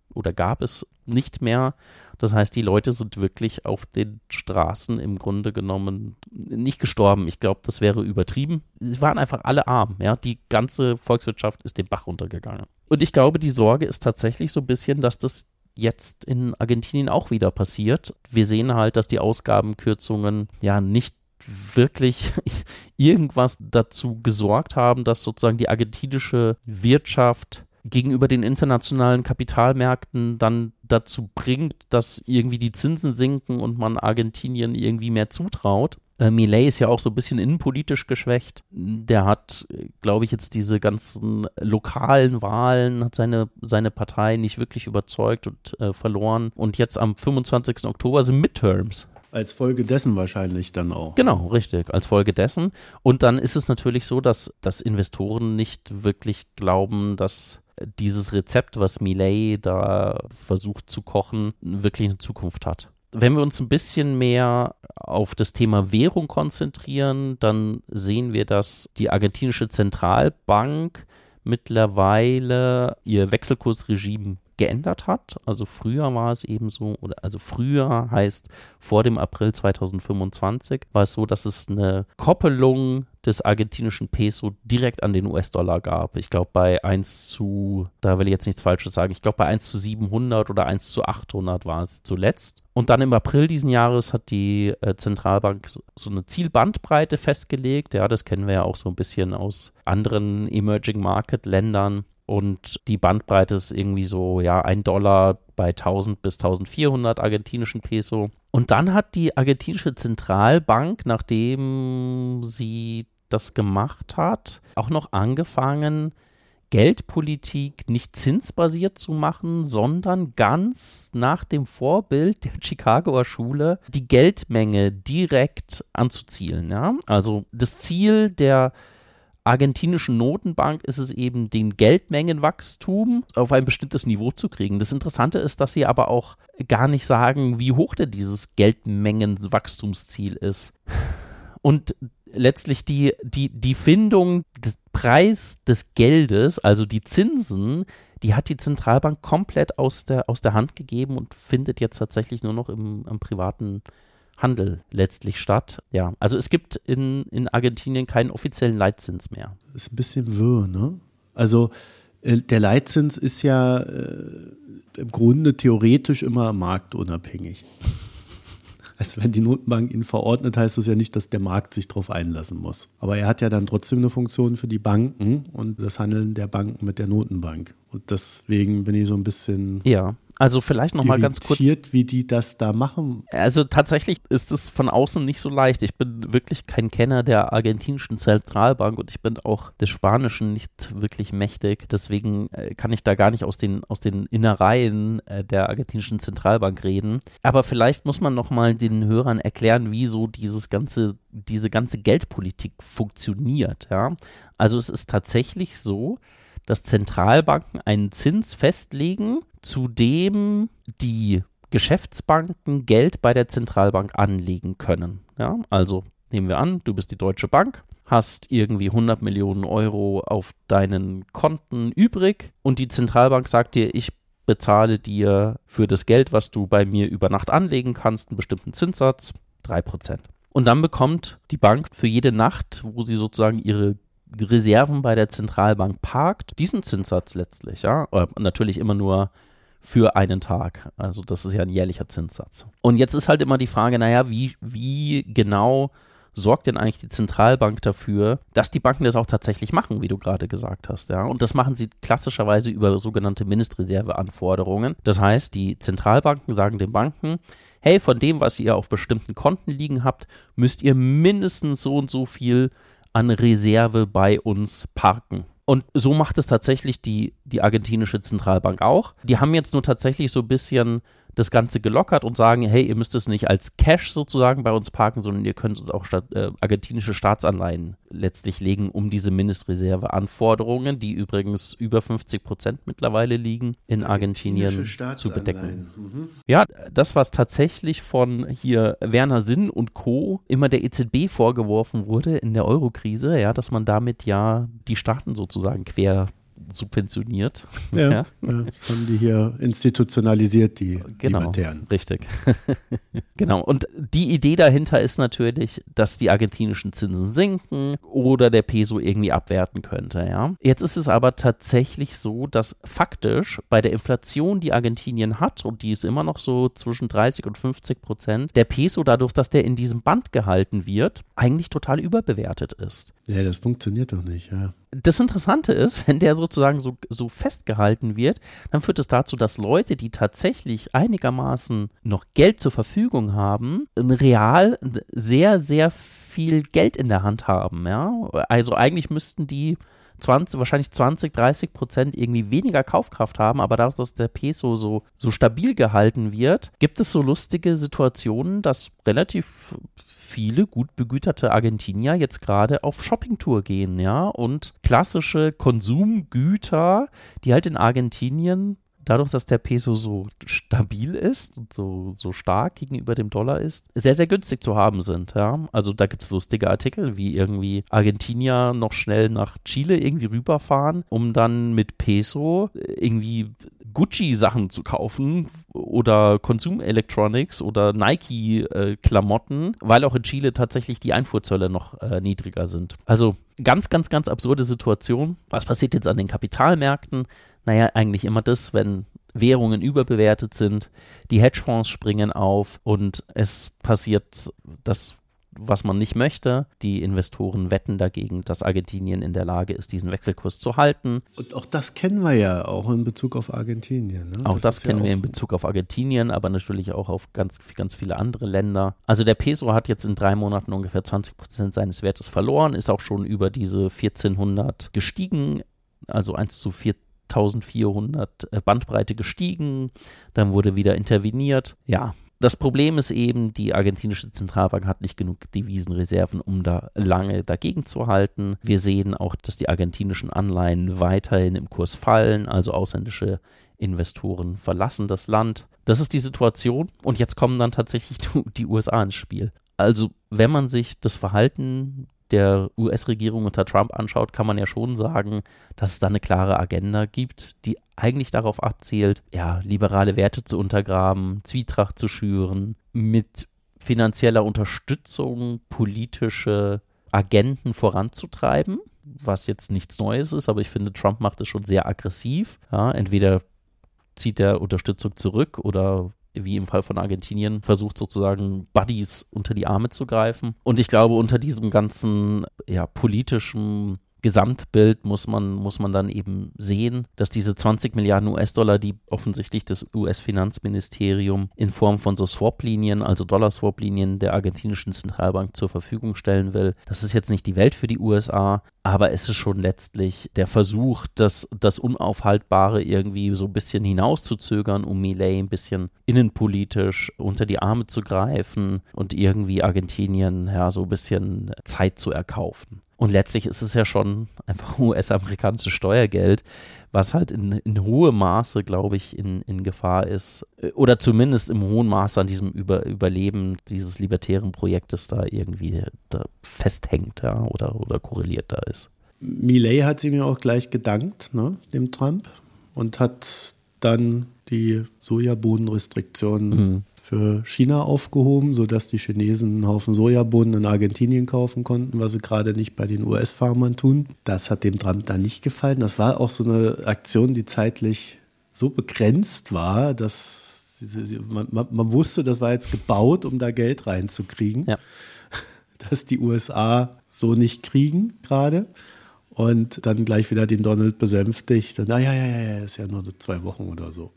S3: oder gab es nicht mehr. Das heißt, die Leute sind wirklich auf den Straßen im Grunde genommen nicht gestorben. Ich glaube, das wäre übertrieben. Sie waren einfach alle arm. Ja? Die ganze Volkswirtschaft ist den Bach runtergegangen. Und ich glaube, die Sorge ist tatsächlich so ein bisschen, dass das jetzt in Argentinien auch wieder passiert. Wir sehen halt, dass die Ausgabenkürzungen ja nicht wirklich irgendwas dazu gesorgt haben, dass sozusagen die argentinische Wirtschaft gegenüber den internationalen Kapitalmärkten dann dazu bringt, dass irgendwie die Zinsen sinken und man Argentinien irgendwie mehr zutraut. Äh, Milei ist ja auch so ein bisschen innenpolitisch geschwächt. Der hat, glaube ich, jetzt diese ganzen lokalen Wahlen, hat seine, seine Partei nicht wirklich überzeugt und äh, verloren. Und jetzt am fünfundzwanzigsten Oktober sind Midterms.
S2: Als Folge dessen wahrscheinlich dann auch.
S3: Genau, richtig, als Folge dessen. Und dann ist es natürlich so, dass, dass Investoren nicht wirklich glauben, dass dieses Rezept, was Milei da versucht zu kochen, wirklich eine Zukunft hat. Wenn wir uns ein bisschen mehr auf das Thema Währung konzentrieren, dann sehen wir, dass die argentinische Zentralbank mittlerweile ihr Wechselkursregime geändert hat. Also früher war es eben so, oder also früher heißt vor dem April zweitausendfünfundzwanzig, war es so, dass es eine Koppelung des argentinischen Peso direkt an den U S-Dollar gab. Ich glaube bei eins zu, da will ich jetzt nichts Falsches sagen, ich glaube bei eins zu siebenhundert oder eins zu achthundert war es zuletzt. Und dann im April diesen Jahres hat die äh, Zentralbank so eine Zielbandbreite festgelegt. Ja, das kennen wir ja auch so ein bisschen aus anderen Emerging Market Ländern. Und die Bandbreite ist irgendwie so, ja, ein Dollar bei tausend bis eintausendvierhundert argentinischen Peso. Und dann hat die argentinische Zentralbank, nachdem sie das gemacht hat, auch noch angefangen, Geldpolitik nicht zinsbasiert zu machen, sondern ganz nach dem Vorbild der Chicagoer Schule die Geldmenge direkt anzuzielen. Ja? Also das Ziel der argentinischen Notenbank ist es eben, den Geldmengenwachstum auf ein bestimmtes Niveau zu kriegen. Das Interessante ist, dass sie aber auch gar nicht sagen, wie hoch denn dieses Geldmengenwachstumsziel ist. Und letztlich die, die, die Findung des Preis des Geldes, also die Zinsen, die hat die Zentralbank komplett aus der, aus der Hand gegeben und findet jetzt tatsächlich nur noch im, im privaten Handel letztlich statt. Ja, also es gibt in, in Argentinien keinen offiziellen Leitzins mehr.
S2: Das ist ein bisschen wirr, ne? Also äh, der Leitzins ist ja äh, im Grunde theoretisch immer marktunabhängig. Also wenn die Notenbank ihn verordnet, heißt das ja nicht, dass der Markt sich darauf einlassen muss. Aber er hat ja dann trotzdem eine Funktion für die Banken und das Handeln der Banken mit der Notenbank. Und deswegen bin ich so ein bisschen...
S3: Ja. Also vielleicht nochmal ganz kurz.
S2: Wie die das da machen.
S3: Also tatsächlich ist es von außen nicht so leicht. Ich bin wirklich kein Kenner der argentinischen Zentralbank und ich bin auch des Spanischen nicht wirklich mächtig. Deswegen äh, kann ich da gar nicht aus den, aus den Innereien äh, der argentinischen Zentralbank reden. Aber vielleicht muss man nochmal den Hörern erklären, wie so dieses ganze, diese ganze Geldpolitik funktioniert. Ja? Also es ist tatsächlich so, dass Zentralbanken einen Zins festlegen, zu dem die Geschäftsbanken Geld bei der Zentralbank anlegen können. Ja, also nehmen wir an, du bist die Deutsche Bank, hast irgendwie hundert Millionen Euro auf deinen Konten übrig und die Zentralbank sagt dir, ich bezahle dir für das Geld, was du bei mir über Nacht anlegen kannst, einen bestimmten Zinssatz, drei Prozent. Und dann bekommt die Bank für jede Nacht, wo sie sozusagen ihre Reserven bei der Zentralbank parkt, diesen Zinssatz letztlich, ja, natürlich immer nur für einen Tag, also das ist ja ein jährlicher Zinssatz. Und jetzt ist halt immer die Frage, naja, wie, wie genau sorgt denn eigentlich die Zentralbank dafür, dass die Banken das auch tatsächlich machen, wie du gerade gesagt hast, ja, und das machen sie klassischerweise über sogenannte Mindestreserveanforderungen. Das heißt, die Zentralbanken sagen den Banken, hey, von dem, was ihr auf bestimmten Konten liegen habt, müsst ihr mindestens so und so viel an Reserve bei uns parken. Und so macht es tatsächlich die, die argentinische Zentralbank auch. Die haben jetzt nur tatsächlich so ein bisschen das Ganze gelockert und sagen, hey, ihr müsst es nicht als Cash sozusagen bei uns parken, sondern ihr könnt uns auch statt, äh, argentinische Staatsanleihen letztlich legen, um diese Mindestreserveanforderungen, die übrigens über fünfzig Prozent mittlerweile liegen, in Argentinien zu bedecken. Mhm. Ja, das, was tatsächlich von hier Werner Sinn und Co. immer der E Z B vorgeworfen wurde in der Eurokrise, ja, dass man damit ja die Staaten sozusagen quer subventioniert.
S2: Ja, ja. ja, das haben die hier institutionalisiert, die
S3: genau,
S2: Libertären.
S3: Richtig. Genau. Und die Idee dahinter ist natürlich, dass die argentinischen Zinsen sinken oder der Peso irgendwie abwerten könnte. Ja. Jetzt ist es aber tatsächlich so, dass faktisch bei der Inflation, die Argentinien hat, und die ist immer noch so zwischen dreißig und fünfzig Prozent, der Peso dadurch, dass der in diesem Band gehalten wird, eigentlich total überbewertet ist.
S2: Ja, das funktioniert doch nicht, ja.
S3: Das Interessante ist, wenn der sozusagen so, so festgehalten wird, dann führt es dazu, dass Leute, die tatsächlich einigermaßen noch Geld zur Verfügung haben, real sehr, sehr viel Geld in der Hand haben. Ja? Also eigentlich müssten die zwanzig, wahrscheinlich zwanzig, dreißig Prozent irgendwie weniger Kaufkraft haben, aber dadurch, dass der Peso so, so stabil gehalten wird, gibt es so lustige Situationen, dass relativ viele gut begüterte Argentinier jetzt gerade auf Shoppingtour gehen, ja, und klassische Konsumgüter, die halt in Argentinien, dadurch, dass der Peso so stabil ist und so, so stark gegenüber dem Dollar ist, sehr, sehr günstig zu haben sind, ja. Also da gibt es lustige Artikel, wie irgendwie Argentinier noch schnell nach Chile irgendwie rüberfahren, um dann mit Peso irgendwie Gucci-Sachen zu kaufen oder Konsum-Electronics oder Nike-Klamotten, weil auch in Chile tatsächlich die Einfuhrzölle noch äh, niedriger sind. Also ganz, ganz, ganz absurde Situation. Was passiert jetzt an den Kapitalmärkten? Naja, eigentlich immer das, wenn Währungen überbewertet sind, die Hedgefonds springen auf und es passiert das, was man nicht möchte. Die Investoren wetten dagegen, dass Argentinien in der Lage ist, diesen Wechselkurs zu halten.
S2: Und auch das kennen wir ja auch in Bezug auf Argentinien. Ne?
S3: Auch das,
S2: das
S3: kennen
S2: ja
S3: wir
S2: auch
S3: in Bezug auf Argentinien, aber natürlich auch auf ganz, ganz viele andere Länder. Also der Peso hat jetzt in drei Monaten ungefähr zwanzig Prozent seines Wertes verloren, ist auch schon über diese vierzehnhundert gestiegen, also eins zu viertausendvierhundert Bandbreite gestiegen, dann wurde wieder interveniert. Ja, das Problem ist eben, die argentinische Zentralbank hat nicht genug Devisenreserven, um da lange dagegen zu halten. Wir sehen auch, dass die argentinischen Anleihen weiterhin im Kurs fallen, also ausländische Investoren verlassen das Land. Das ist die Situation und jetzt kommen dann tatsächlich die U S A ins Spiel. Also wenn man sich das Verhalten der U S-Regierung unter Trump anschaut, kann man ja schon sagen, dass es da eine klare Agenda gibt, die eigentlich darauf abzielt, ja, liberale Werte zu untergraben, Zwietracht zu schüren, mit finanzieller Unterstützung politische Agenden voranzutreiben, was jetzt nichts Neues ist, aber ich finde, Trump macht es schon sehr aggressiv. Ja, entweder zieht er Unterstützung zurück oder wie im Fall von Argentinien, versucht sozusagen Buddies unter die Arme zu greifen. Und ich glaube, unter diesem ganzen ja, politischen Gesamtbild muss man, muss man dann eben sehen, dass diese zwanzig Milliarden U S-Dollar, die offensichtlich das U S-Finanzministerium in Form von so Swap-Linien, also Dollar-Swap-Linien der argentinischen Zentralbank zur Verfügung stellen will, das ist jetzt nicht die Welt für die U S A, aber es ist schon letztlich der Versuch, das, das Unaufhaltbare irgendwie so ein bisschen hinauszuzögern, um Milei ein bisschen innenpolitisch unter die Arme zu greifen und irgendwie Argentinien ja so ein bisschen Zeit zu erkaufen. Und letztlich ist es ja schon einfach U S-amerikanisches Steuergeld, was halt in, in hohem Maße, glaube ich, in, in Gefahr ist. Oder zumindest im hohen Maße an diesem Über, Überleben dieses libertären Projektes da irgendwie da festhängt, ja, oder, oder korreliert da ist.
S2: Milei hat sie mir auch gleich gedankt, ne, dem Trump, und hat dann die Sojabohnenrestriktionen mhm. für China aufgehoben, sodass die Chinesen einen Haufen Sojabohnen in Argentinien kaufen konnten, was sie gerade nicht bei den U S-Farmern tun. Das hat dem Trump dann nicht gefallen. Das war auch so eine Aktion, die zeitlich so begrenzt war, dass sie, sie, man, man wusste, das war jetzt gebaut, um da Geld reinzukriegen. Ja. Dass die U S A so nicht kriegen gerade. Und dann gleich wieder den Donald besänftigt. Und, na ja, ja, ja, ja, ist ja nur zwei Wochen oder so.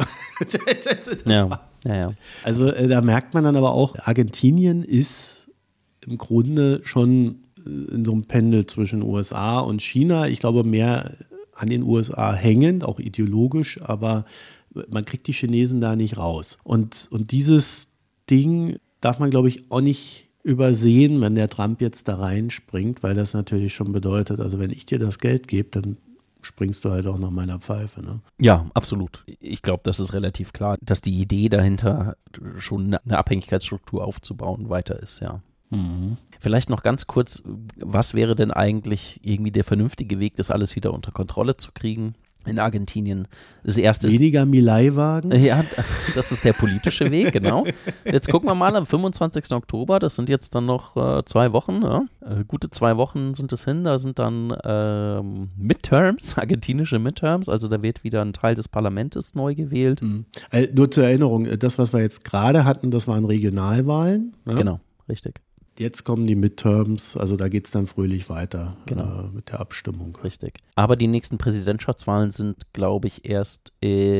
S3: ja, ja, ja.
S2: Also äh, da merkt man dann aber auch, Argentinien ist im Grunde schon in so einem Pendel zwischen U S A und China. Ich glaube, mehr an den U S A hängend, auch ideologisch, aber man kriegt die Chinesen da nicht raus. Und, und dieses Ding darf man, glaube ich, auch nicht übersehen, wenn der Trump jetzt da reinspringt, weil das natürlich schon bedeutet, also wenn ich dir das Geld gebe, dann springst du halt auch nach meiner Pfeife. Ne?
S3: Ja, absolut. Ich glaube, das ist relativ klar, dass die Idee dahinter, schon eine Abhängigkeitsstruktur aufzubauen, weiter ist, ja. Mhm. Vielleicht noch ganz kurz, was wäre denn eigentlich irgendwie der vernünftige Weg, das alles wieder unter Kontrolle zu kriegen? in Argentinien. Das erste
S2: Weniger Milei-Wagen?
S3: Ja, das ist der politische Weg, genau. Jetzt gucken wir mal am fünfundzwanzigsten Oktober, das sind jetzt dann noch äh, zwei Wochen, ja? äh, gute zwei Wochen sind es hin, da sind dann ähm, Midterms, argentinische Midterms, also da wird wieder ein Teil des Parlaments neu gewählt.
S2: Mhm. Äh, nur zur Erinnerung, das, was wir jetzt gerade hatten, das waren Regionalwahlen. Ja?
S3: Genau, richtig.
S2: Jetzt kommen die Midterms, also da geht es dann frühlich weiter
S3: genau.
S2: äh, mit der Abstimmung.
S3: Richtig. Aber die nächsten Präsidentschaftswahlen sind, glaube ich, erst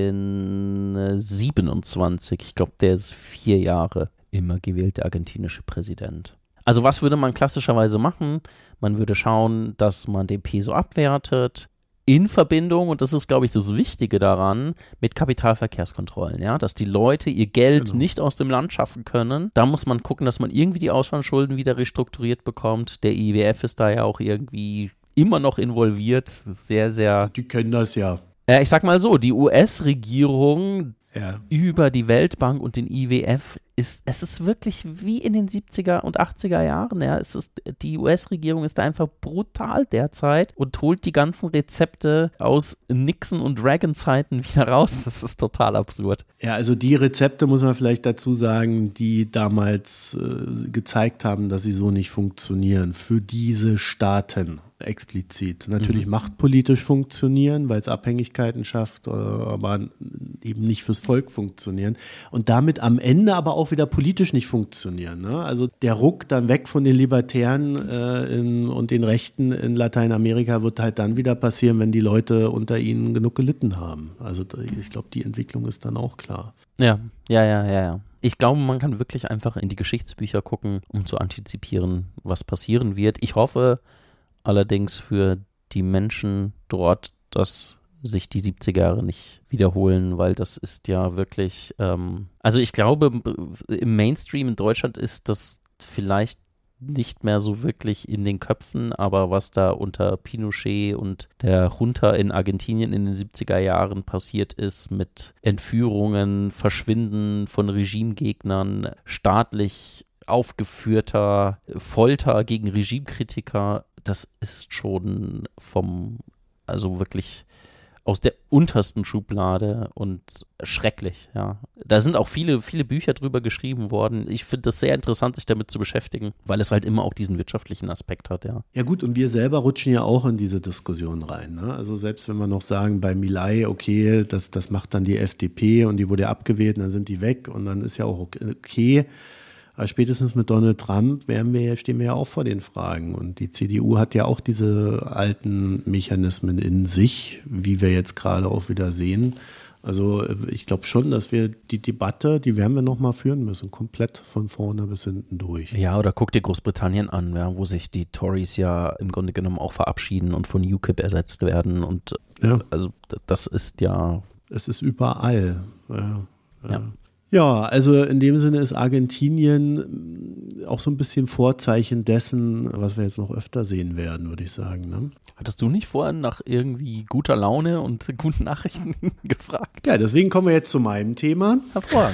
S3: in siebenundzwanzig. Ich glaube, der ist vier Jahre immer gewählte argentinische Präsident. Also was würde man klassischerweise machen? Man würde schauen, dass man den Peso abwertet, in Verbindung, und das ist, glaube ich, das Wichtige daran, mit Kapitalverkehrskontrollen, ja, dass die Leute ihr Geld
S2: genau.
S3: nicht aus dem Land schaffen können. Da muss man gucken, dass man irgendwie die Auslandsschulden wieder restrukturiert bekommt. Der I W F ist da ja auch irgendwie immer noch involviert. Sehr, sehr.
S2: Die können das ja.
S3: Äh, ich sag mal so, die U S-Regierung
S2: ja.
S3: über die Weltbank und den I W F ist, es ist wirklich wie in den siebziger und achtziger Jahren, ja, es ist, die U S-Regierung ist da einfach brutal derzeit und holt die ganzen Rezepte aus Nixon- und Reagan-Zeiten wieder raus, das ist total absurd.
S2: Ja, also die Rezepte, muss man vielleicht dazu sagen, die damals äh, gezeigt haben, dass sie so nicht funktionieren, für diese Staaten explizit. Natürlich mhm. machtpolitisch funktionieren, weil es Abhängigkeiten schafft, äh, aber eben nicht fürs Volk funktionieren und damit am Ende aber auch wieder politisch nicht funktionieren. Ne? Also der Ruck dann weg von den Libertären äh, in, und den Rechten in Lateinamerika wird halt dann wieder passieren, wenn die Leute unter ihnen genug gelitten haben. Also ich glaube, die Entwicklung ist dann auch klar.
S3: Ja, ja, ja, ja, ja. Ich glaube, man kann wirklich einfach in die Geschichtsbücher gucken, um zu antizipieren, was passieren wird. Ich hoffe allerdings für die Menschen dort, dass sich die siebziger Jahre nicht wiederholen, weil das ist ja wirklich, ähm, also ich glaube, im Mainstream in Deutschland ist das vielleicht nicht mehr so wirklich in den Köpfen, aber was da unter Pinochet und der Junta in Argentinien in den siebziger Jahren passiert ist mit Entführungen, Verschwinden von Regimegegnern, staatlich aufgeführter Folter gegen Regimekritiker, das ist schon vom, also wirklich aus der untersten Schublade und schrecklich, ja. Da sind auch viele, viele Bücher drüber geschrieben worden. Ich finde das sehr interessant, sich damit zu beschäftigen, weil es halt immer auch diesen wirtschaftlichen Aspekt hat, ja.
S2: Ja gut, und wir selber rutschen ja auch in diese Diskussion rein, ne? Also selbst wenn wir noch sagen, bei Milei, okay, das, das macht dann die F D P und die wurde abgewählt und dann sind die weg und dann ist ja auch okay. Aber spätestens mit Donald Trump wären wir, stehen wir ja auch vor den Fragen. Und die C D U hat ja auch diese alten Mechanismen in sich, wie wir jetzt gerade auch wieder sehen. Also ich glaube schon, dass wir die Debatte, die werden wir nochmal führen müssen, komplett von vorne bis hinten durch.
S3: Ja, oder guck dir Großbritannien an, ja, wo sich die Tories ja im Grunde genommen auch verabschieden und von U K I P ersetzt werden. Und ja. also das ist ja...
S2: Es ist überall. Ja, ja.
S3: ja.
S2: Ja, also in dem Sinne ist Argentinien auch so ein bisschen Vorzeichen dessen, was wir jetzt noch öfter sehen werden, würde ich sagen. Ne?
S3: Hattest du nicht vorhin nach irgendwie guter Laune und guten Nachrichten gefragt?
S2: Ja, deswegen kommen wir jetzt zu meinem Thema.
S3: Hervorragend.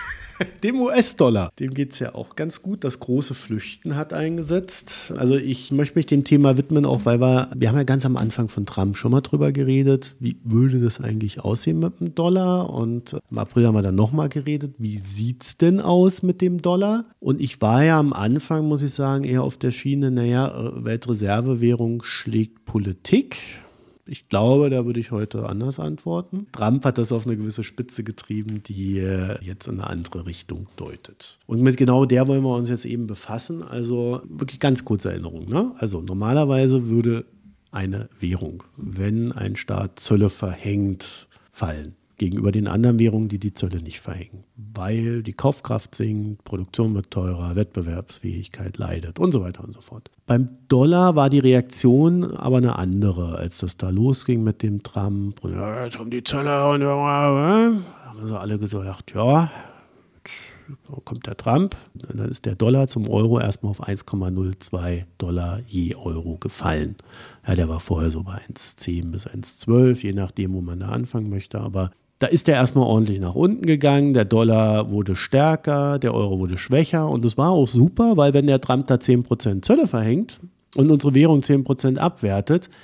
S2: Dem U S-Dollar. Dem geht es ja auch ganz gut. Das große Flüchten hat eingesetzt. Also ich möchte mich dem Thema widmen, auch weil wir, wir haben ja ganz am Anfang von Trump schon mal drüber geredet, wie würde das eigentlich aussehen mit dem Dollar? Und im April haben wir dann nochmal geredet, wie sieht es denn aus mit dem Dollar? Und ich war ja am Anfang, muss ich sagen, eher auf der Schiene, naja, Weltreservewährung schlägt Politik. Ich glaube, da würde ich heute anders antworten. Trump hat das auf eine gewisse Spitze getrieben, die jetzt in eine andere Richtung deutet. Und mit genau der wollen wir uns jetzt eben befassen. Also wirklich ganz kurze Erinnerung, ne? Also normalerweise würde eine Währung, wenn ein Staat Zölle verhängt, fallen gegenüber den anderen Währungen, die die Zölle nicht verhängen. Weil die Kaufkraft sinkt, Produktion wird teurer, Wettbewerbsfähigkeit leidet und so weiter und so fort. Beim Dollar war die Reaktion aber eine andere, als das da losging mit dem Trump. Und ja, jetzt kommen die Zölle und ja, haben sie alle gesagt, ja, jetzt kommt der Trump. Und dann ist der Dollar zum Euro erstmal auf eins Komma null zwei Dollar je Euro gefallen. Ja, der war vorher so bei eins Komma zehn bis eins Komma zwölf, je nachdem, wo man da anfangen möchte, aber da ist der erstmal ordentlich nach unten gegangen, der Dollar wurde stärker, der Euro wurde schwächer und das war auch super, weil wenn der Trump da zehn Prozent Zölle verhängt und unsere Währung zehn Prozent abwertet,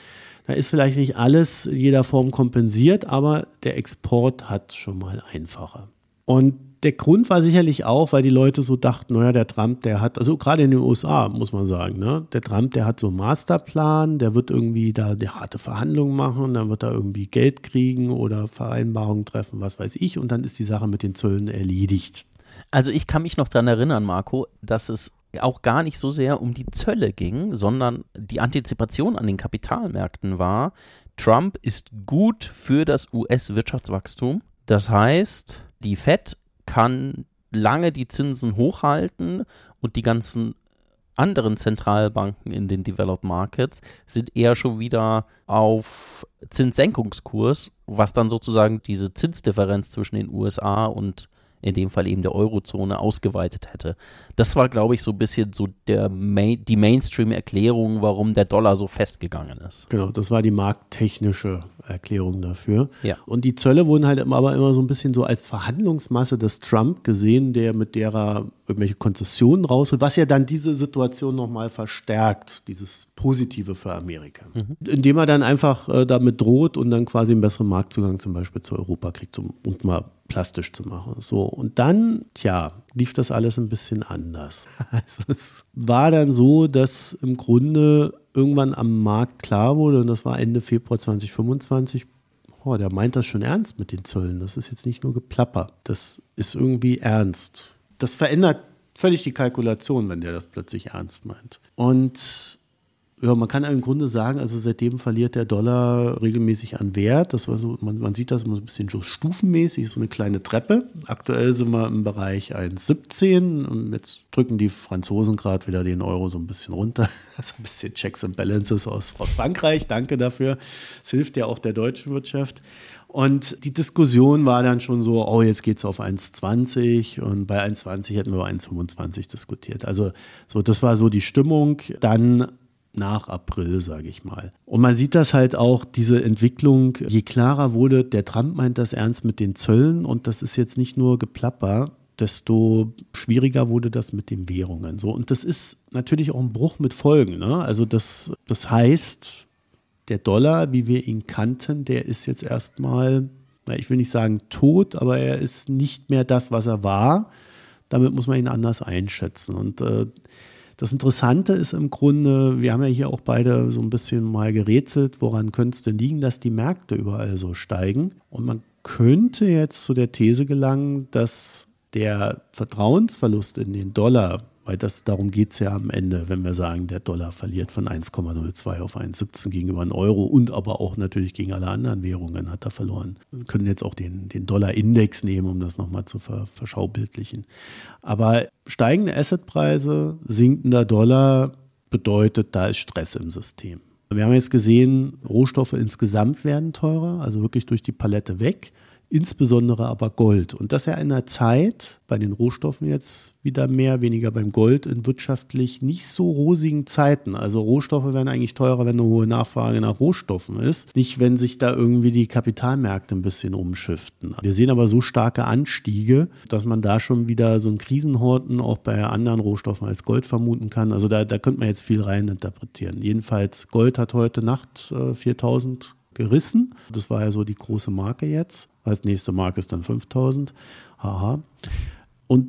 S2: Da ist vielleicht nicht alles in jeder Form kompensiert, aber der Export hat schon mal einfacher. Und der Grund war sicherlich auch, weil die Leute so dachten, naja, der Trump, der hat, also gerade in den U S A, muss man sagen, ne, der Trump, der hat so einen Masterplan, der wird irgendwie da die harte Verhandlungen machen, dann wird er irgendwie Geld kriegen oder Vereinbarungen treffen, was weiß ich, und dann ist die Sache mit den Zöllen erledigt.
S3: Also ich kann mich noch daran erinnern, Marco, dass es auch gar nicht so sehr um die Zölle ging, sondern die Antizipation an den Kapitalmärkten war, Trump ist gut für das U S-Wirtschaftswachstum. Das heißt, die Fed kann lange die Zinsen hochhalten und die ganzen anderen Zentralbanken in den Developed Markets sind eher schon wieder auf Zinssenkungskurs, was dann sozusagen diese Zinsdifferenz zwischen den U S A und in dem Fall eben der Eurozone ausgeweitet hätte. Das war, glaube ich, so ein bisschen so der Main, die Mainstream-Erklärung, warum der Dollar so festgegangen ist.
S2: Genau, das war die markttechnische Erklärung dafür.
S3: Ja.
S2: Und die Zölle wurden halt aber immer so ein bisschen so als Verhandlungsmasse des Trump gesehen, der mit derer irgendwelche Konzessionen rausholt, was ja dann diese Situation nochmal verstärkt, dieses Positive für Amerika. Mhm. Indem er dann einfach äh, damit droht und dann quasi einen besseren Marktzugang zum Beispiel zu Europa kriegt, um, um mal plastisch zu machen. So, und dann, tja, lief das alles ein bisschen anders. Also es war dann so, dass im Grunde irgendwann am Markt klar wurde, und das war Ende Februar zwanzig fünfundzwanzig, oh, der meint das schon ernst mit den Zöllen. Das ist jetzt nicht nur Geplapper, das ist irgendwie ernst. Das verändert völlig die Kalkulation, wenn der das plötzlich ernst meint. Und ja, man kann im Grunde sagen, also seitdem verliert der Dollar regelmäßig an Wert. Das war so, man, man sieht das immer so ein bisschen so stufenmäßig, so eine kleine Treppe. Aktuell sind wir im Bereich eins Komma siebzehn und jetzt drücken die Franzosen gerade wieder den Euro so ein bisschen runter. Das ist ein bisschen Checks and Balances aus, aus Frankreich. Danke dafür. Es hilft ja auch der deutschen Wirtschaft. Und die Diskussion war dann schon so, oh, jetzt geht es auf eins Komma zwanzig und bei eins Komma zwanzig hätten wir über eins Komma fünfundzwanzig diskutiert. Also so, das war so die Stimmung. Dann nach April, sage ich mal. Und man sieht das halt auch, diese Entwicklung, je klarer wurde, der Trump meint das ernst mit den Zöllen und das ist jetzt nicht nur Geplapper, desto schwieriger wurde das mit den Währungen. So, und das ist natürlich auch ein Bruch mit Folgen. Ne? Also das, das heißt, der Dollar, wie wir ihn kannten, der ist jetzt erstmal, na, ich will nicht sagen tot, aber er ist nicht mehr das, was er war. Damit muss man ihn anders einschätzen. Und äh, das Interessante ist im Grunde, wir haben ja hier auch beide so ein bisschen mal gerätselt, woran könnte es denn liegen, dass die Märkte überall so steigen. Und man könnte jetzt zu der These gelangen, dass der Vertrauensverlust in den Dollar, weil das darum geht es ja am Ende, wenn wir sagen, der Dollar verliert von eins Komma null zwei auf eins Komma siebzehn gegenüber einem Euro und aber auch natürlich gegen alle anderen Währungen hat er verloren. Wir können jetzt auch den, den Dollar-Index nehmen, um das nochmal zu ver, verschaubildlichen. Aber steigende Assetpreise, sinkender Dollar bedeutet, da ist Stress im System. Wir haben jetzt gesehen, Rohstoffe insgesamt werden teurer, also wirklich durch die Palette weg. Insbesondere aber Gold. Und das ja in einer Zeit, bei den Rohstoffen jetzt wieder mehr, weniger beim Gold, in wirtschaftlich nicht so rosigen Zeiten. Also Rohstoffe werden eigentlich teurer, wenn eine hohe Nachfrage nach Rohstoffen ist. Nicht, wenn sich da irgendwie die Kapitalmärkte ein bisschen umschiften. Wir sehen aber so starke Anstiege, dass man da schon wieder so einen Krisenhorten auch bei anderen Rohstoffen als Gold vermuten kann. Also da, da könnte man jetzt viel rein interpretieren. Jedenfalls, Gold hat heute Nacht äh, viertausend gerissen. Das war ja so die große Marke jetzt. Als nächste Marke ist dann fünftausend. Haha. Und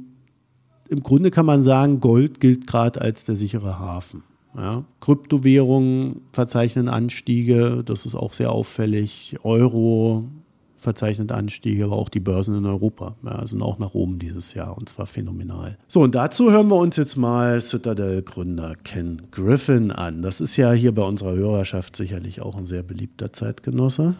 S2: im Grunde kann man sagen, Gold gilt gerade als der sichere Hafen. Ja. Kryptowährungen verzeichnen Anstiege, das ist auch sehr auffällig. Euro verzeichnet Anstiege, aber auch die Börsen in Europa ja, sind auch nach oben dieses Jahr und zwar phänomenal. So, und dazu hören wir uns jetzt mal Citadel-Gründer Ken Griffin an. Das ist ja hier bei unserer Hörerschaft sicherlich auch ein sehr beliebter Zeitgenosse.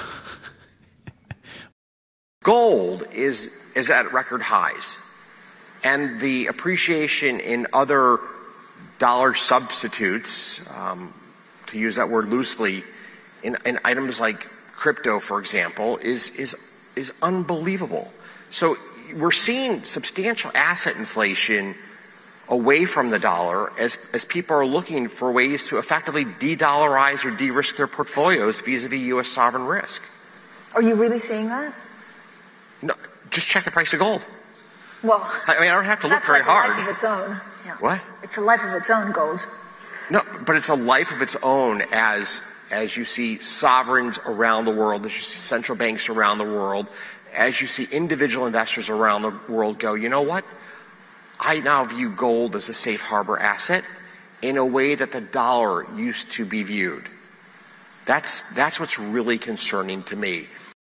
S4: Gold is is at record highs, and the appreciation in other dollar substitutes, um, to use that word loosely, in, in items like crypto, for example, is is is unbelievable. So we're seeing substantial asset inflation away from the dollar as as people are looking for ways to effectively de-dollarize or de-risk their portfolios vis-a-vis U S sovereign risk.
S5: Are you really seeing that?
S4: No, just check the price of gold.
S5: Well,
S4: I mean, I don't have to look
S5: that's
S4: very
S5: like a
S4: hard.
S5: life of its own. Yeah.
S4: What?
S5: It's a life of its own, gold.
S4: No, but it's a life of its own as as you see sovereigns around the world, as you see central banks around the world, as you see individual investors around the world go, you know what? I now view gold as a safe harbor asset in a way that the dollar used to be viewed. That's, that's what's really concerning to me.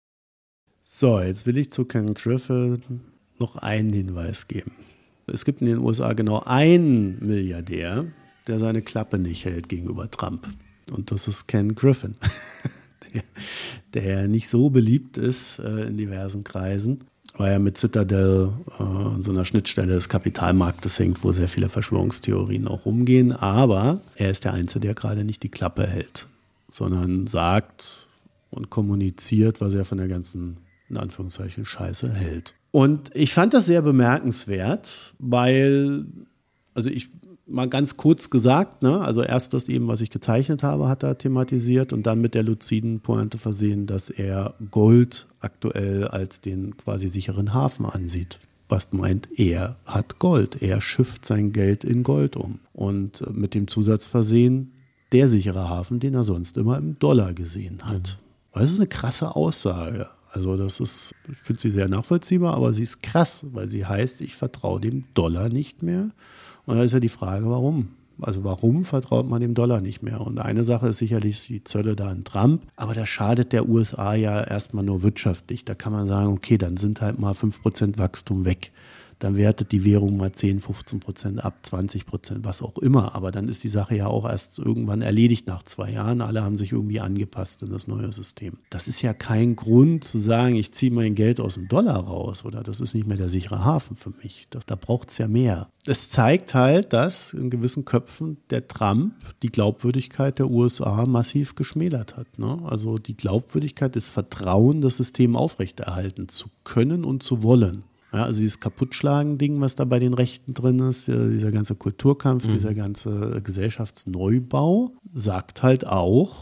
S2: So, jetzt will ich zu Ken Griffin noch einen Hinweis geben. Es gibt in den U S A genau einen Milliardär, der seine Klappe nicht hält gegenüber Trump. Und das ist Ken Griffin, der, der nicht so beliebt ist äh, in diversen Kreisen, weil er mit Citadel äh, an so einer Schnittstelle des Kapitalmarktes hängt, wo sehr viele Verschwörungstheorien auch rumgehen. Aber er ist der Einzige, der gerade nicht die Klappe hält, sondern sagt und kommuniziert, was er von der ganzen, in Anführungszeichen, Scheiße hält. Und ich fand das sehr bemerkenswert, weil, also ich mal ganz kurz gesagt, ne, also erst das eben, was ich gezeichnet habe, hat er thematisiert und dann mit der luziden Pointe versehen, dass er Gold aktuell als den quasi sicheren Hafen ansieht. Was meint, er hat Gold, er schifft sein Geld in Gold um. Und mit dem Zusatz versehen, der sichere Hafen, den er sonst immer im Dollar gesehen hat. Mhm. Das ist eine krasse Aussage. Also das ist, ich finde sie sehr nachvollziehbar, aber sie ist krass, weil sie heißt, ich vertraue dem Dollar nicht mehr. Und da ist ja die Frage, warum? Also warum vertraut man dem Dollar nicht mehr? Und eine Sache ist sicherlich die Zölle da an Trump, aber das schadet der U S A ja erstmal nur wirtschaftlich. Da kann man sagen, okay, dann sind halt mal fünf Prozent Wachstum weg. Dann wertet die Währung mal zehn, fünfzehn Prozent ab, zwanzig Prozent, was auch immer. Aber dann ist die Sache ja auch erst irgendwann erledigt nach zwei Jahren. Alle haben sich irgendwie angepasst in das neue System. Das ist ja kein Grund zu sagen, ich ziehe mein Geld aus dem Dollar raus oder das ist nicht mehr der sichere Hafen für mich. Das, da braucht es ja mehr. Es zeigt halt, dass in gewissen Köpfen der Trump die Glaubwürdigkeit der U S A massiv geschmälert hat. Ne? Also die Glaubwürdigkeit, das Vertrauen, das System aufrechterhalten zu können und zu wollen. Ja, also dieses Kaputtschlagen-Ding, was da bei den Rechten drin ist, dieser ganze Kulturkampf, mhm. dieser ganze Gesellschaftsneubau, sagt halt auch,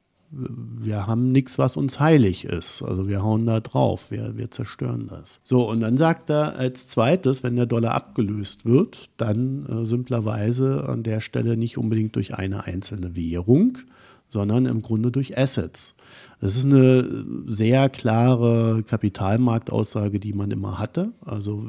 S2: wir haben nichts, was uns heilig ist. Also wir hauen da drauf, wir, wir zerstören das. So, und dann sagt er als zweites, wenn der Dollar abgelöst wird, dann äh, simplerweise an der Stelle nicht unbedingt durch eine einzelne Währung, sondern im Grunde durch Assets. Das ist eine sehr klare Kapitalmarktaussage, die man immer hatte. Also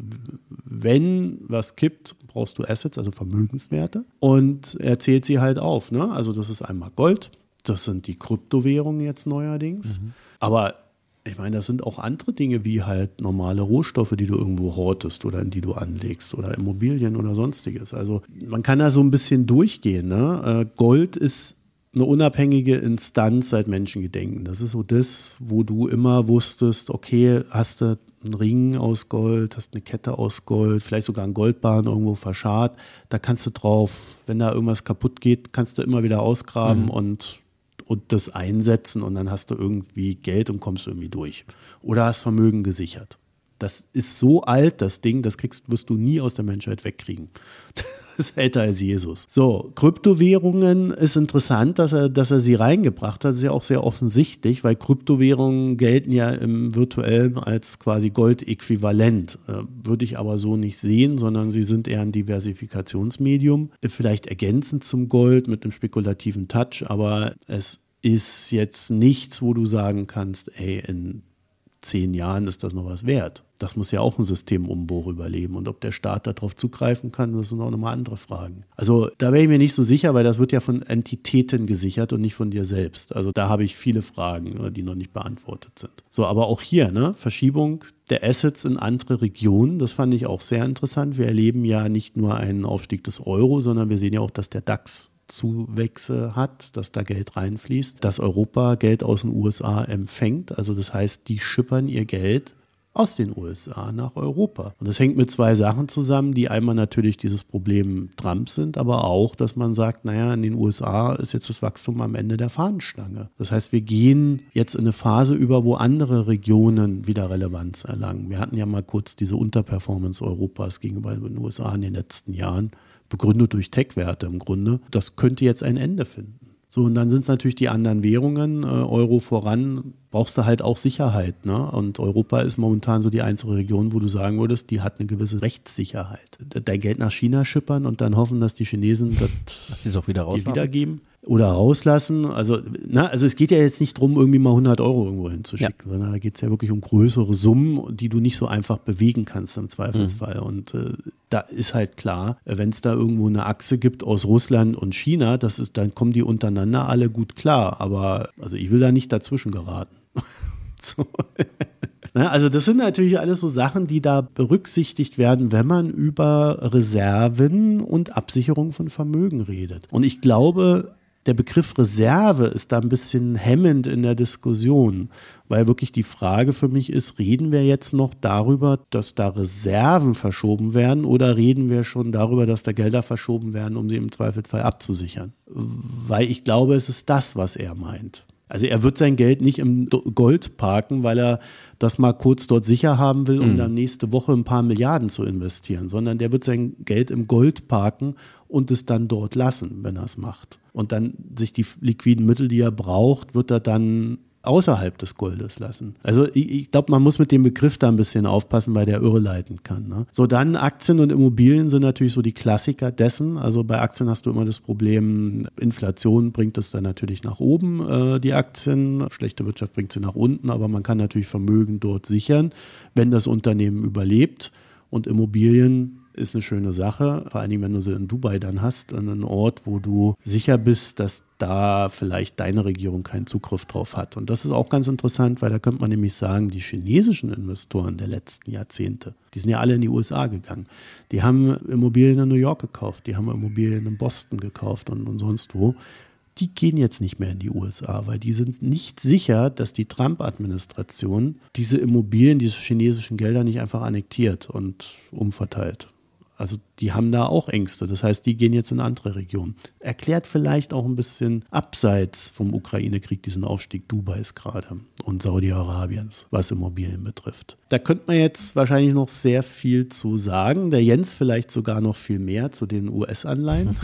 S2: wenn was kippt, brauchst du Assets, also Vermögenswerte. Und er zählt sie halt auf. Ne? Also das ist einmal Gold, das sind die Kryptowährungen jetzt neuerdings. Mhm. Aber ich meine, das sind auch andere Dinge wie halt normale Rohstoffe, die du irgendwo hortest oder in die du anlegst oder Immobilien oder sonstiges. Also man kann da so ein bisschen durchgehen. Ne? Gold ist eine unabhängige Instanz seit Menschengedenken. Das ist so das, wo du immer wusstest, okay, hast du einen Ring aus Gold, hast eine Kette aus Gold, vielleicht sogar einen Goldbarren irgendwo verscharrt. Da kannst du drauf, wenn da irgendwas kaputt geht, kannst du immer wieder ausgraben mhm. und, und das einsetzen und dann hast du irgendwie Geld und kommst irgendwie durch. Oder hast Vermögen gesichert. Das ist so alt, das Ding, das kriegst, wirst du nie aus der Menschheit wegkriegen. Das ist älter als Jesus. So, Kryptowährungen ist interessant, dass er, dass er sie reingebracht hat. Das ist ja auch sehr offensichtlich, weil Kryptowährungen gelten ja im Virtuellen als quasi Goldäquivalent. Äh, würde ich aber so nicht sehen, sondern sie sind eher ein Diversifikationsmedium. Vielleicht ergänzend zum Gold mit einem spekulativen Touch, aber es ist jetzt nichts, wo du sagen kannst, ey, in zehn Jahren ist das noch was wert. Das muss ja auch ein Systemumbruch überleben. Und ob der Staat darauf zugreifen kann, das sind auch nochmal andere Fragen. Also da wäre ich mir nicht so sicher, weil das wird ja von Entitäten gesichert und nicht von dir selbst. Also da habe ich viele Fragen, die noch nicht beantwortet sind. So, aber auch hier, ne, Verschiebung der Assets in andere Regionen, das fand ich auch sehr interessant. Wir erleben ja nicht nur einen Aufstieg des Euro, sondern wir sehen ja auch, dass der DAX Zuwächse hat, dass da Geld reinfließt, dass Europa Geld aus den U S A empfängt. Also das heißt, die schippern ihr Geld aus den U S A nach Europa. Und das hängt mit zwei Sachen zusammen, die einmal natürlich dieses Problem Trump sind, aber auch, dass man sagt, naja, in den U S A ist jetzt das Wachstum am Ende der Fahnenstange. Das heißt, wir gehen jetzt in eine Phase über, wo andere Regionen wieder Relevanz erlangen. Wir hatten ja mal kurz diese Unterperformance Europas gegenüber den U S A in den letzten Jahren, begründet durch Tech-Werte im Grunde. Das könnte jetzt ein Ende finden. So, und dann sind es natürlich die anderen Währungen, äh, Euro voran, brauchst du halt auch Sicherheit. Ne? Und Europa ist momentan so die einzige Region, wo du sagen würdest, die hat eine gewisse Rechtssicherheit. Dein Geld nach China schippern und dann hoffen, dass die Chinesen das
S3: dass sie es auch wieder raus
S2: dir wiedergeben oder rauslassen. Also, na, also es geht ja jetzt nicht darum, irgendwie mal hundert Euro irgendwo hinzuschicken, ja. sondern da geht es ja wirklich um größere Summen, die du nicht so einfach bewegen kannst im Zweifelsfall. Mhm. Und äh, da ist halt klar, wenn es da irgendwo eine Achse gibt aus Russland und China, das ist, dann kommen die untereinander alle gut klar. Aber also ich will da nicht dazwischen geraten. so. Na, also das sind natürlich alles so Sachen, die da berücksichtigt werden, wenn man über Reserven und Absicherung von Vermögen redet. Und ich glaube, der Begriff Reserve ist da ein bisschen hemmend in der Diskussion, weil wirklich die Frage für mich ist, reden wir jetzt noch darüber, dass da Reserven verschoben werden oder reden wir schon darüber, dass da Gelder verschoben werden, um sie im Zweifelsfall abzusichern? Weil ich glaube, es ist das, was er meint. Also er wird sein Geld nicht im Gold parken, weil er das mal kurz dort sicher haben will, um mhm. dann nächste Woche ein paar Milliarden zu investieren, sondern der wird sein Geld im Gold parken und es dann dort lassen, wenn er es macht. Und dann sich die liquiden Mittel, die er braucht, wird er dann außerhalb des Goldes lassen. Also ich, ich glaube, man muss mit dem Begriff da ein bisschen aufpassen, weil der irreleiten kann. Ne? So, dann Aktien und Immobilien sind natürlich so die Klassiker dessen. Also bei Aktien hast du immer das Problem, Inflation bringt es dann natürlich nach oben, äh, die Aktien. Schlechte Wirtschaft bringt sie nach unten, aber man kann natürlich Vermögen dort sichern, wenn das Unternehmen überlebt. Und Immobilien ist eine schöne Sache, vor allen Dingen, wenn du sie in Dubai dann hast, an einem Ort, wo du sicher bist, dass da vielleicht deine Regierung keinen Zugriff drauf hat. Und das ist auch ganz interessant, weil da könnte man nämlich sagen, die chinesischen Investoren der letzten Jahrzehnte, die sind ja alle in die U S A gegangen. Die haben Immobilien in New York gekauft, die haben Immobilien in Boston gekauft und, und sonst wo. Die gehen jetzt nicht mehr in die U S A, weil die sind nicht sicher, dass die Trump-Administration diese Immobilien, diese chinesischen Gelder nicht einfach annektiert und umverteilt. Also die haben da auch Ängste. Das heißt, die gehen jetzt in andere Regionen. Erklärt vielleicht auch ein bisschen abseits vom Ukraine-Krieg diesen Aufstieg Dubais gerade und Saudi-Arabiens, was Immobilien betrifft. Da könnte man jetzt wahrscheinlich noch sehr viel zu sagen. Der Jens vielleicht sogar noch viel mehr zu den U S-Anleihen.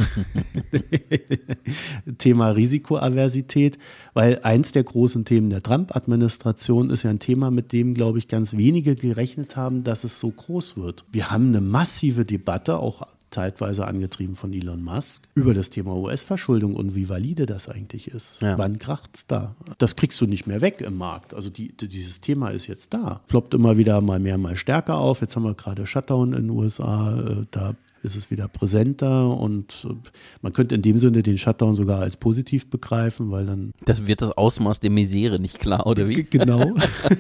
S2: Thema Risikoaversität, weil eins der großen Themen der Trump-Administration ist ja ein Thema, mit dem, glaube ich, ganz wenige gerechnet haben, dass es so groß wird. Wir haben eine massive Debatte, auch zeitweise angetrieben von Elon Musk, über das Thema U S-Verschuldung und wie valide das eigentlich ist. Ja. Wann kracht's da? Das kriegst du nicht mehr weg im Markt. Also die, die, dieses Thema ist jetzt da. Ploppt immer wieder mal mehr, mal stärker auf. Jetzt haben wir gerade Shutdown in den U S A. Da ist es wieder präsenter und man könnte in dem Sinne den Shutdown sogar als positiv begreifen, weil dann...
S3: Das wird das Ausmaß der Misere nicht klar, oder wie?
S2: Genau.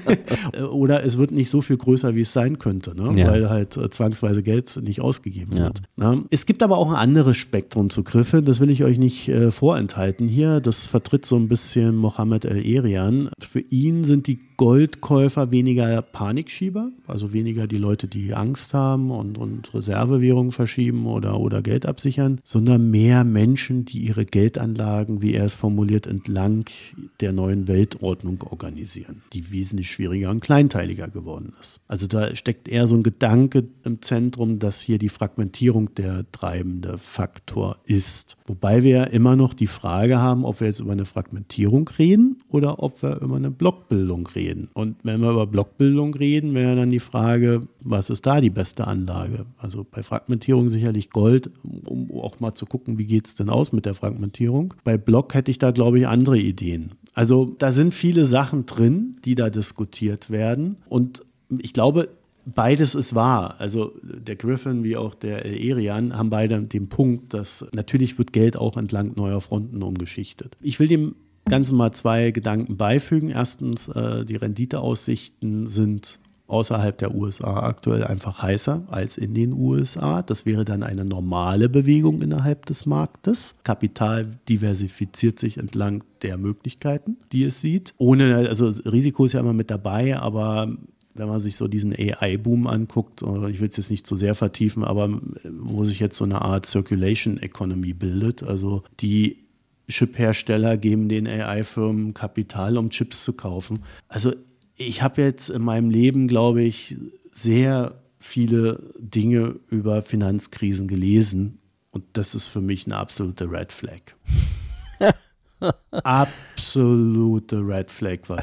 S2: Oder es wird nicht so viel größer, wie es sein könnte, ne? Ja. Weil halt zwangsweise Geld nicht ausgegeben ja. wird. Ne? Es gibt aber auch ein anderes Spektrum zu Griffin, das will ich euch nicht äh, vorenthalten hier. Das vertritt so ein bisschen Mohammed El-Erian. Für ihn sind die Goldkäufer weniger Panikschieber, also weniger die Leute, die Angst haben und, und Reservewährungen verschieben oder, oder Geld absichern, sondern mehr Menschen, die ihre Geldanlagen, wie er es formuliert, entlang der neuen Weltordnung organisieren, die wesentlich schwieriger und kleinteiliger geworden ist. Also da steckt eher so ein Gedanke im Zentrum, dass hier die Fragmentierung der treibende Faktor ist. Wobei wir ja immer noch die Frage haben, ob wir jetzt über eine Fragmentierung reden oder ob wir über eine Blockbildung reden. Und wenn wir über Blockbildung reden, wäre dann die Frage, was ist da die beste Anlage? Also bei Fragmentierung sicherlich Gold, um auch mal zu gucken, wie geht es denn aus mit der Fragmentierung. Bei Block hätte ich da, glaube ich, andere Ideen. Also da sind viele Sachen drin, die da diskutiert werden. Und ich glaube, beides ist wahr. Also der Griffin wie auch der El-Erian haben beide den Punkt, dass natürlich wird Geld auch entlang neuer Fronten umgeschichtet. Ich will dem Ganzen mal zwei Gedanken beifügen. Erstens, äh, die Renditeaussichten sind außerhalb der U S A aktuell einfach heißer als in den U S A. Das wäre dann eine normale Bewegung innerhalb des Marktes. Kapital diversifiziert sich entlang der Möglichkeiten, die es sieht. Ohne, also Risiko ist ja immer mit dabei, aber wenn man sich so diesen A I-Boom anguckt, ich will es jetzt nicht zu sehr vertiefen, aber wo sich jetzt so eine Art Circulation Economy bildet, also die Chip-Hersteller geben den A I-Firmen Kapital, um Chips zu kaufen. Also ich habe jetzt in meinem Leben, glaube ich, sehr viele Dinge über Finanzkrisen gelesen und das ist für mich eine absolute Red Flag. Absolute Red Flag, was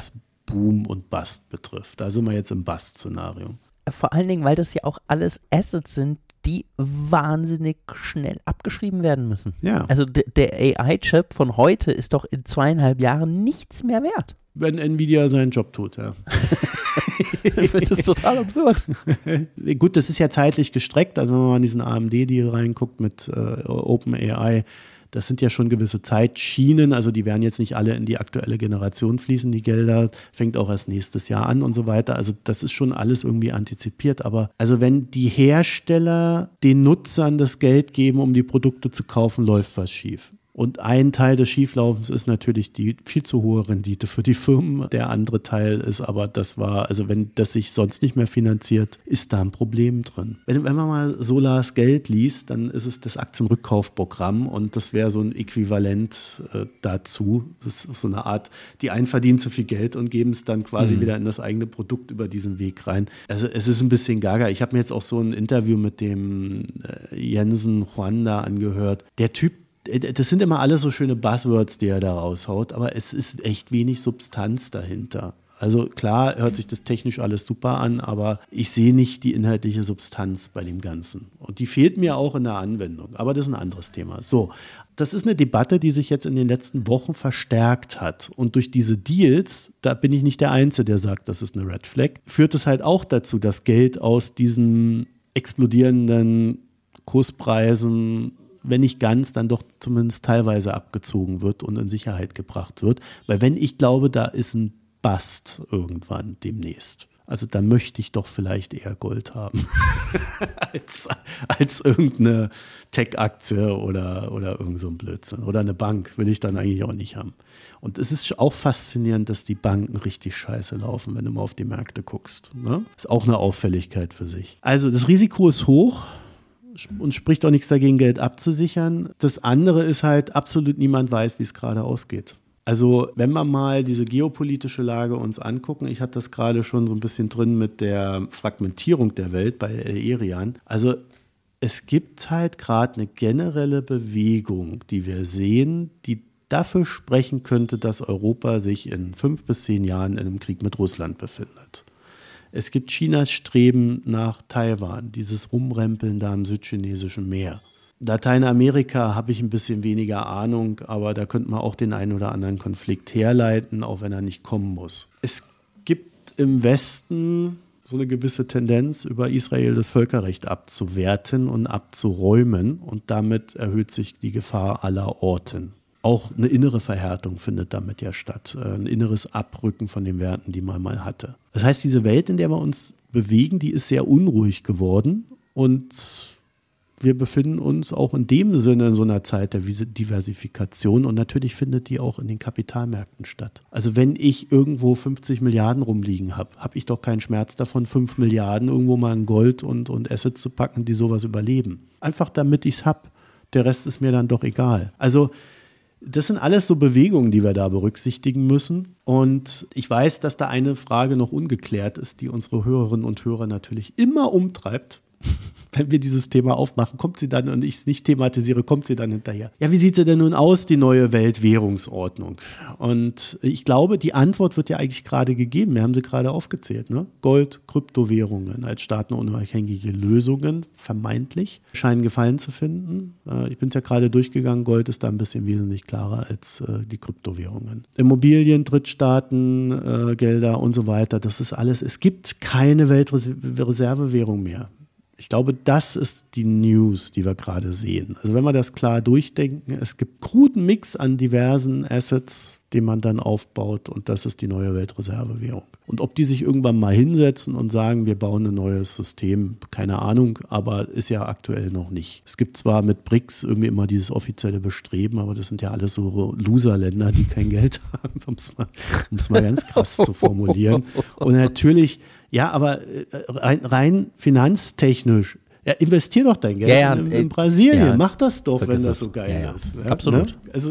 S2: Boom und Bust betrifft. Da sind wir jetzt im Bust-Szenario.
S3: Vor allen Dingen, weil das ja auch alles Assets sind, die wahnsinnig schnell abgeschrieben werden müssen.
S2: Ja.
S3: Also d- der A I-Chip von heute ist doch in zweieinhalb Jahren nichts mehr wert.
S2: Wenn Nvidia seinen Job tut, ja.
S3: Ich finde das total absurd.
S2: Gut, das ist ja zeitlich gestreckt. Also wenn man mal in diesen A M D-Deal reinguckt mit äh, OpenAI, das sind ja schon gewisse Zeitschienen. Also die werden jetzt nicht alle in die aktuelle Generation fließen, die Gelder. Fängt auch erst nächstes Jahr an und so weiter. Also das ist schon alles irgendwie antizipiert. Aber also wenn die Hersteller den Nutzern das Geld geben, um die Produkte zu kaufen, läuft was schief. Und ein Teil des Schieflaufens ist natürlich die viel zu hohe Rendite für die Firmen. Der andere Teil ist aber, das war, also wenn das sich sonst nicht mehr finanziert, ist da ein Problem drin. Wenn, wenn man mal Solars Geld liest, dann ist es das Aktienrückkaufprogramm und das wäre so ein Äquivalent äh, dazu. Das ist so eine Art, die einen verdienen zu viel Geld und geben es dann quasi mhm. wieder in das eigene Produkt über diesen Weg rein. Also es ist ein bisschen gaga. Ich habe mir jetzt auch so ein Interview mit dem äh, Jensen Huang da angehört. Der Typ, das sind immer alles so schöne Buzzwords, die er da raushaut, aber es ist echt wenig Substanz dahinter. Also klar hört sich das technisch alles super an, aber ich sehe nicht die inhaltliche Substanz bei dem Ganzen. Und die fehlt mir auch in der Anwendung, aber das ist ein anderes Thema. So, das ist eine Debatte, die sich jetzt in den letzten Wochen verstärkt hat. Und durch diese Deals, da bin ich nicht der Einzige, der sagt, das ist eine Red Flag, führt es halt auch dazu, dass Geld aus diesen explodierenden Kurspreisen, wenn nicht ganz, dann doch zumindest teilweise abgezogen wird und in Sicherheit gebracht wird. Weil wenn ich glaube, da ist ein Bust irgendwann demnächst, also dann möchte ich doch vielleicht eher Gold haben als, als irgendeine Tech-Aktie oder, oder irgend so ein Blödsinn. Oder eine Bank will ich dann eigentlich auch nicht haben. Und es ist auch faszinierend, dass die Banken richtig scheiße laufen, wenn du mal auf die Märkte guckst. Ne? Ist auch eine Auffälligkeit für sich. Also das Risiko ist hoch. Und spricht auch nichts dagegen, Geld abzusichern. Das andere ist halt, absolut niemand weiß, wie es gerade ausgeht. Also wenn wir mal diese geopolitische Lage uns angucken, ich hatte das gerade schon so ein bisschen drin mit der Fragmentierung der Welt bei Erian. Also es gibt halt gerade eine generelle Bewegung, die wir sehen, die dafür sprechen könnte, dass Europa sich in fünf bis zehn Jahren in einem Krieg mit Russland befindet. Es gibt Chinas Streben nach Taiwan, dieses Rumrempeln da im südchinesischen Meer. Lateinamerika habe ich ein bisschen weniger Ahnung, aber da könnte man auch den einen oder anderen Konflikt herleiten, auch wenn er nicht kommen muss. Es gibt im Westen so eine gewisse Tendenz, über Israel das Völkerrecht abzuwerten und abzuräumen, und damit erhöht sich die Gefahr aller Orten. Auch eine innere Verhärtung findet damit ja statt, ein inneres Abrücken von den Werten, die man mal hatte. Das heißt, diese Welt, in der wir uns bewegen, die ist sehr unruhig geworden, und wir befinden uns auch in dem Sinne in so einer Zeit der Diversifikation, und natürlich findet die auch in den Kapitalmärkten statt. Also wenn ich irgendwo fünfzig Milliarden rumliegen habe, habe ich doch keinen Schmerz davon, fünf Milliarden irgendwo mal in Gold und, und Assets zu packen, die sowas überleben. Einfach damit ich es habe. Der Rest ist mir dann doch egal. Also das sind alles so Bewegungen, die wir da berücksichtigen müssen. Und ich weiß, dass da eine Frage noch ungeklärt ist, die unsere Hörerinnen und Hörer natürlich immer umtreibt. Wenn wir dieses Thema aufmachen, kommt sie dann, und ich es nicht thematisiere, kommt sie dann hinterher. Ja, wie sieht sie denn nun aus, die neue Weltwährungsordnung? Und ich glaube, die Antwort wird ja eigentlich gerade gegeben. Wir haben sie gerade aufgezählt. Ne? Gold, Kryptowährungen als staatenunabhängige Lösungen, vermeintlich, scheinen Gefallen zu finden. Ich bin es ja gerade durchgegangen. Gold ist da ein bisschen wesentlich klarer als die Kryptowährungen. Immobilien, Drittstaaten, Gelder und so weiter, das ist alles. Es gibt keine Weltreservewährung mehr. Ich glaube, das ist die News, die wir gerade sehen. Also wenn wir das klar durchdenken, es gibt einen kruden Mix an diversen Assets, den man dann aufbaut, und das ist die neue Weltreservewährung. Und ob die sich irgendwann mal hinsetzen und sagen, wir bauen ein neues System, keine Ahnung, aber ist ja aktuell noch nicht. Es gibt zwar mit B R I C S irgendwie immer dieses offizielle Bestreben, aber das sind ja alles so Loser-Länder, die kein Geld haben, um es mal, um es mal ganz krass zu formulieren. Und natürlich, ja, aber rein, rein finanztechnisch, ja, investier doch dein Geld ja, ja, in, in Brasilien, ja, mach das doch, wenn das so geil ja, ja. ist. Ja,
S3: absolut.
S2: Ne? Also,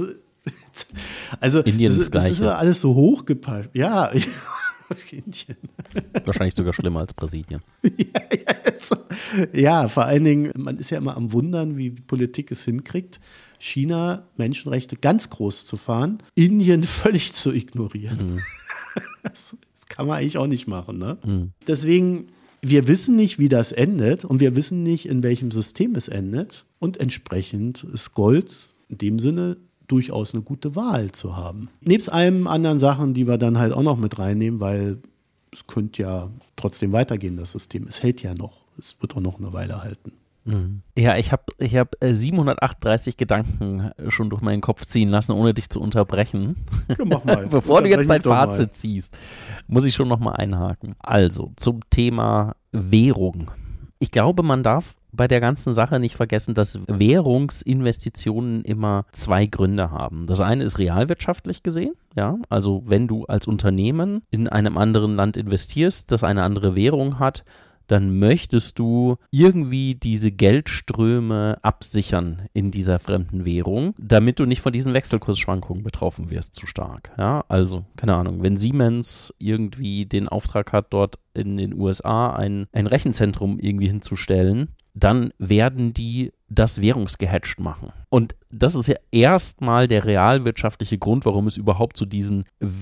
S2: also
S3: Indien
S2: das,
S3: ist das,
S2: das ist ja alles so hochgepackt. Ja, Indien.
S3: Wahrscheinlich sogar schlimmer als Brasilien.
S2: Ja, ja, also, ja, vor allen Dingen, man ist ja immer am Wundern, wie die Politik es hinkriegt, China Menschenrechte ganz groß zu fahren, Indien völlig zu ignorieren. Mhm. kann man eigentlich auch nicht machen. Ne? Mhm. Deswegen, wir wissen nicht, wie das endet und wir wissen nicht, in welchem System es endet. Und entsprechend ist Gold in dem Sinne durchaus eine gute Wahl zu haben. Nebst allen anderen Sachen, die wir dann halt auch noch mit reinnehmen, weil es könnte ja trotzdem weitergehen, das System. Es hält ja noch. Es wird auch noch eine Weile halten.
S3: Mhm. Ja, ich habe ich hab siebenhundertachtunddreißig Gedanken schon durch meinen Kopf ziehen lassen, ohne dich zu unterbrechen. Ja, mach mal. Bevor du jetzt dein Fazit ziehst, muss ich schon nochmal einhaken. Also, zum Thema Währung. Ich glaube, man darf bei der ganzen Sache nicht vergessen, dass Währungsinvestitionen immer zwei Gründe haben. Das eine ist realwirtschaftlich gesehen, ja, also wenn du als Unternehmen in einem anderen Land investierst, das eine andere Währung hat, dann möchtest du irgendwie diese Geldströme absichern in dieser fremden Währung, damit du nicht von diesen Wechselkursschwankungen betroffen wirst zu stark. Ja, also, keine Ahnung, wenn Siemens irgendwie den Auftrag hat, dort in den U S A ein, ein Rechenzentrum irgendwie hinzustellen, dann werden die das währungsgehatcht machen. Und das ist ja erstmal der realwirtschaftliche Grund, warum es überhaupt zu diesen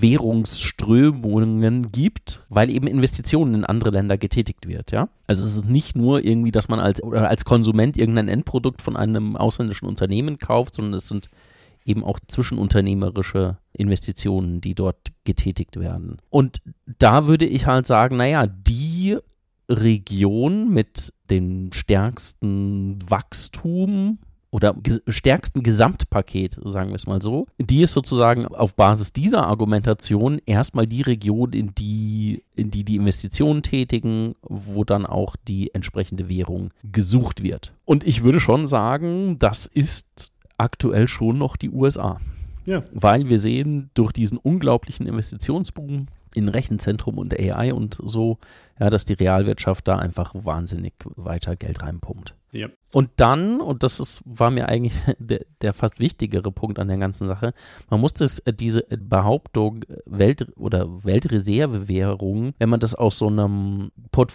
S3: Währungsströmungen gibt, weil eben Investitionen in andere Länder getätigt wird, ja. Also es ist nicht nur irgendwie, dass man als, oder als Konsument irgendein Endprodukt von einem ausländischen Unternehmen kauft, sondern es sind eben auch zwischenunternehmerische Investitionen, die dort getätigt werden. Und da würde ich halt sagen, naja, die Region mit dem stärksten Wachstum oder ges- stärksten Gesamtpaket, sagen wir es mal so, die ist sozusagen auf Basis dieser Argumentation erstmal die Region, in die, in die die Investitionen tätigen, wo dann auch die entsprechende Währung gesucht wird. Und ich würde schon sagen, das ist aktuell schon noch die U S A. Ja. Weil wir sehen, durch diesen unglaublichen Investitionsboom in Rechenzentrum und A I und so, ja, dass die Realwirtschaft da einfach wahnsinnig weiter Geld reinpumpt. Ja. Und dann, und das ist, war mir eigentlich der, der fast wichtigere Punkt an der ganzen Sache, man muss das, diese Behauptung Welt- oder Weltreservewährung, wenn man das aus so einem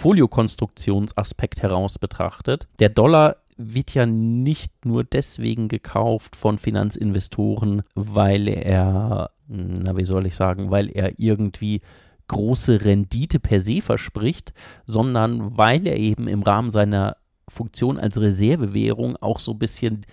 S3: Portfoliokonstruktionsaspekt heraus betrachtet, der Dollar wird ja nicht nur deswegen gekauft von Finanzinvestoren, weil er, na wie soll ich sagen, weil er irgendwie große Rendite per se verspricht, sondern weil er eben im Rahmen seiner Funktion als Reservewährung auch so ein bisschen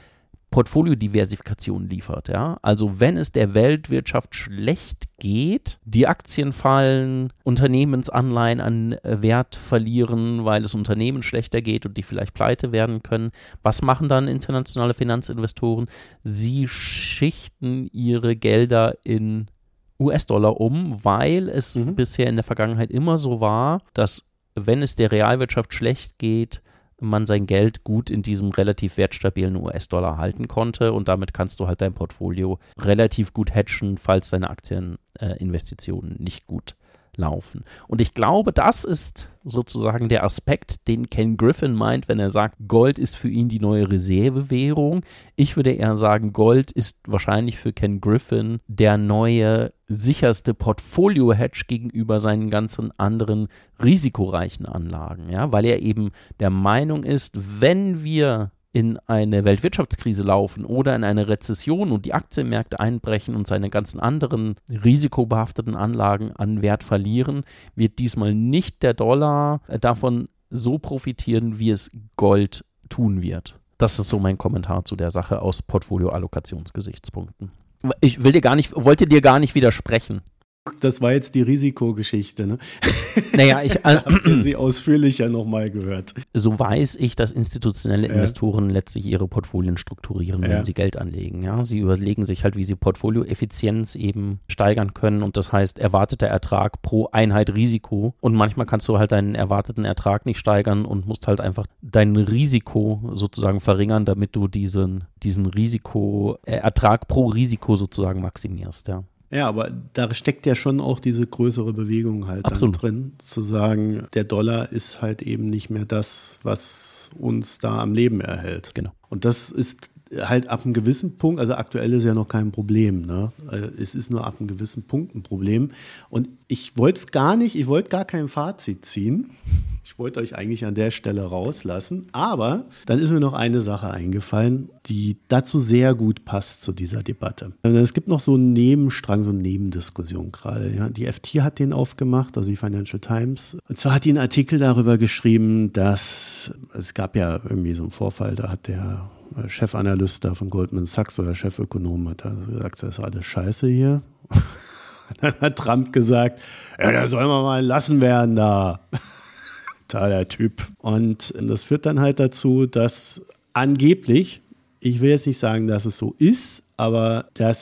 S3: Portfoliodiversifikation liefert, ja. Also wenn es der Weltwirtschaft schlecht geht, die Aktien fallen, Unternehmensanleihen an Wert verlieren, weil es Unternehmen schlechter geht und die vielleicht pleite werden können, was machen dann internationale Finanzinvestoren? Sie schichten ihre Gelder in U S-Dollar um, weil es mhm. bisher in der Vergangenheit immer so war, dass wenn es der Realwirtschaft schlecht geht, man sein Geld gut in diesem relativ wertstabilen U S-Dollar halten konnte und damit kannst du halt dein Portfolio relativ gut hatchen, falls deine Aktieninvestitionen äh, nicht gut laufen. Und ich glaube, das ist sozusagen der Aspekt, den Ken Griffin meint, wenn er sagt, Gold ist für ihn die neue Reservewährung. Ich würde eher sagen, Gold ist wahrscheinlich für Ken Griffin der neue, sicherste Portfolio-Hedge gegenüber seinen ganzen anderen risikoreichen Anlagen, ja, weil er eben der Meinung ist, wenn wir in eine Weltwirtschaftskrise laufen oder in eine Rezession und die Aktienmärkte einbrechen und seine ganzen anderen risikobehafteten Anlagen an Wert verlieren, wird diesmal nicht der Dollar davon so profitieren, wie es Gold tun wird. Das ist so mein Kommentar zu der Sache aus Portfolio-Allokationsgesichtspunkten. Ich will dir gar nicht, wollte dir gar nicht widersprechen.
S2: Das war jetzt die Risikogeschichte, ne?
S3: Naja, ich äh,
S2: habe sie ausführlicher nochmal gehört.
S3: So weiß ich, dass institutionelle Investoren ja. letztlich ihre Portfolien strukturieren, wenn ja. sie Geld anlegen. Ja, sie überlegen sich halt, wie sie Portfolioeffizienz eben steigern können und das heißt erwarteter Ertrag pro Einheit Risiko und manchmal kannst du halt deinen erwarteten Ertrag nicht steigern und musst halt einfach dein Risiko sozusagen verringern, damit du diesen, diesen Risiko, äh, Ertrag pro Risiko sozusagen maximierst, ja.
S2: Ja, aber da steckt ja schon auch diese größere Bewegung halt dann drin, zu sagen, der Dollar ist halt eben nicht mehr das, was uns da am Leben erhält.
S3: Genau.
S2: Und das ist halt ab einem gewissen Punkt, also aktuell ist ja noch kein Problem, ne? Es ist nur ab einem gewissen Punkt ein Problem. Und ich wollte es gar nicht, ich wollte gar kein Fazit ziehen. Ich wollte euch eigentlich an der Stelle rauslassen, aber dann ist mir noch eine Sache eingefallen, die dazu sehr gut passt zu dieser Debatte. Es gibt noch so einen Nebenstrang, so eine Nebendiskussion gerade. Ja. Die F T hat den aufgemacht, also die Financial Times. Und zwar hat die einen Artikel darüber geschrieben, dass es gab ja irgendwie so einen Vorfall, da hat der Chefanalyst da von Goldman Sachs oder Chefökonom hat da gesagt, das ist alles scheiße hier. Dann hat Trump gesagt, ja, da soll man mal entlassen werden da. Totaler Typ. Und das führt dann halt dazu, dass angeblich, ich will jetzt nicht sagen, dass es so ist, aber dass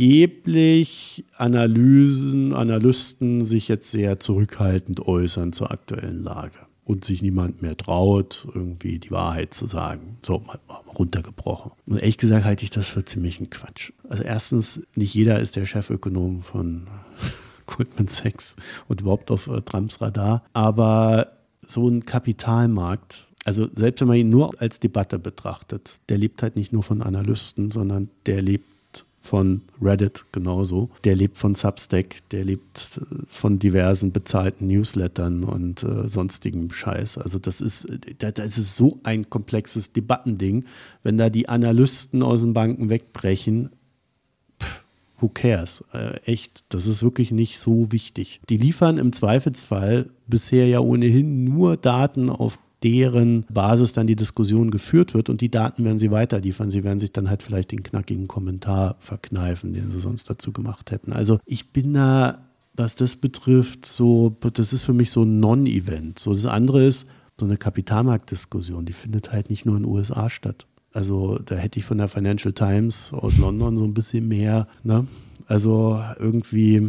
S2: angeblich Analysen, Analysten sich jetzt sehr zurückhaltend äußern zur aktuellen Lage und sich niemand mehr traut, irgendwie die Wahrheit zu sagen. So, mal, mal runtergebrochen. Und ehrlich gesagt halte ich das für ziemlichen Quatsch. Also erstens, nicht jeder ist der Chefökonom von Goldman Sachs und überhaupt auf äh, Trumps Radar, aber so ein Kapitalmarkt, also selbst wenn man ihn nur als Debatte betrachtet, der lebt halt nicht nur von Analysten, sondern der lebt von Reddit genauso, der lebt von Substack, der lebt von diversen bezahlten Newslettern und äh, sonstigem Scheiß. Also das ist, das ist so ein komplexes Debattending, wenn da die Analysten aus den Banken wegbrechen, pff, who cares? Äh, echt, das ist wirklich nicht so wichtig. Die liefern im Zweifelsfall bisher ja ohnehin nur Daten, auf deren Basis dann die Diskussion geführt wird, und die Daten werden sie weiter liefern. Sie werden sich dann halt vielleicht den knackigen Kommentar verkneifen, den sie sonst dazu gemacht hätten. Also ich bin da, was das betrifft, so, das ist für mich so ein Non-Event. So, das andere ist so eine Kapitalmarktdiskussion, die findet halt nicht nur in den U S A statt. Also da hätte ich von der Financial Times aus London so ein bisschen mehr, ne? Also irgendwie,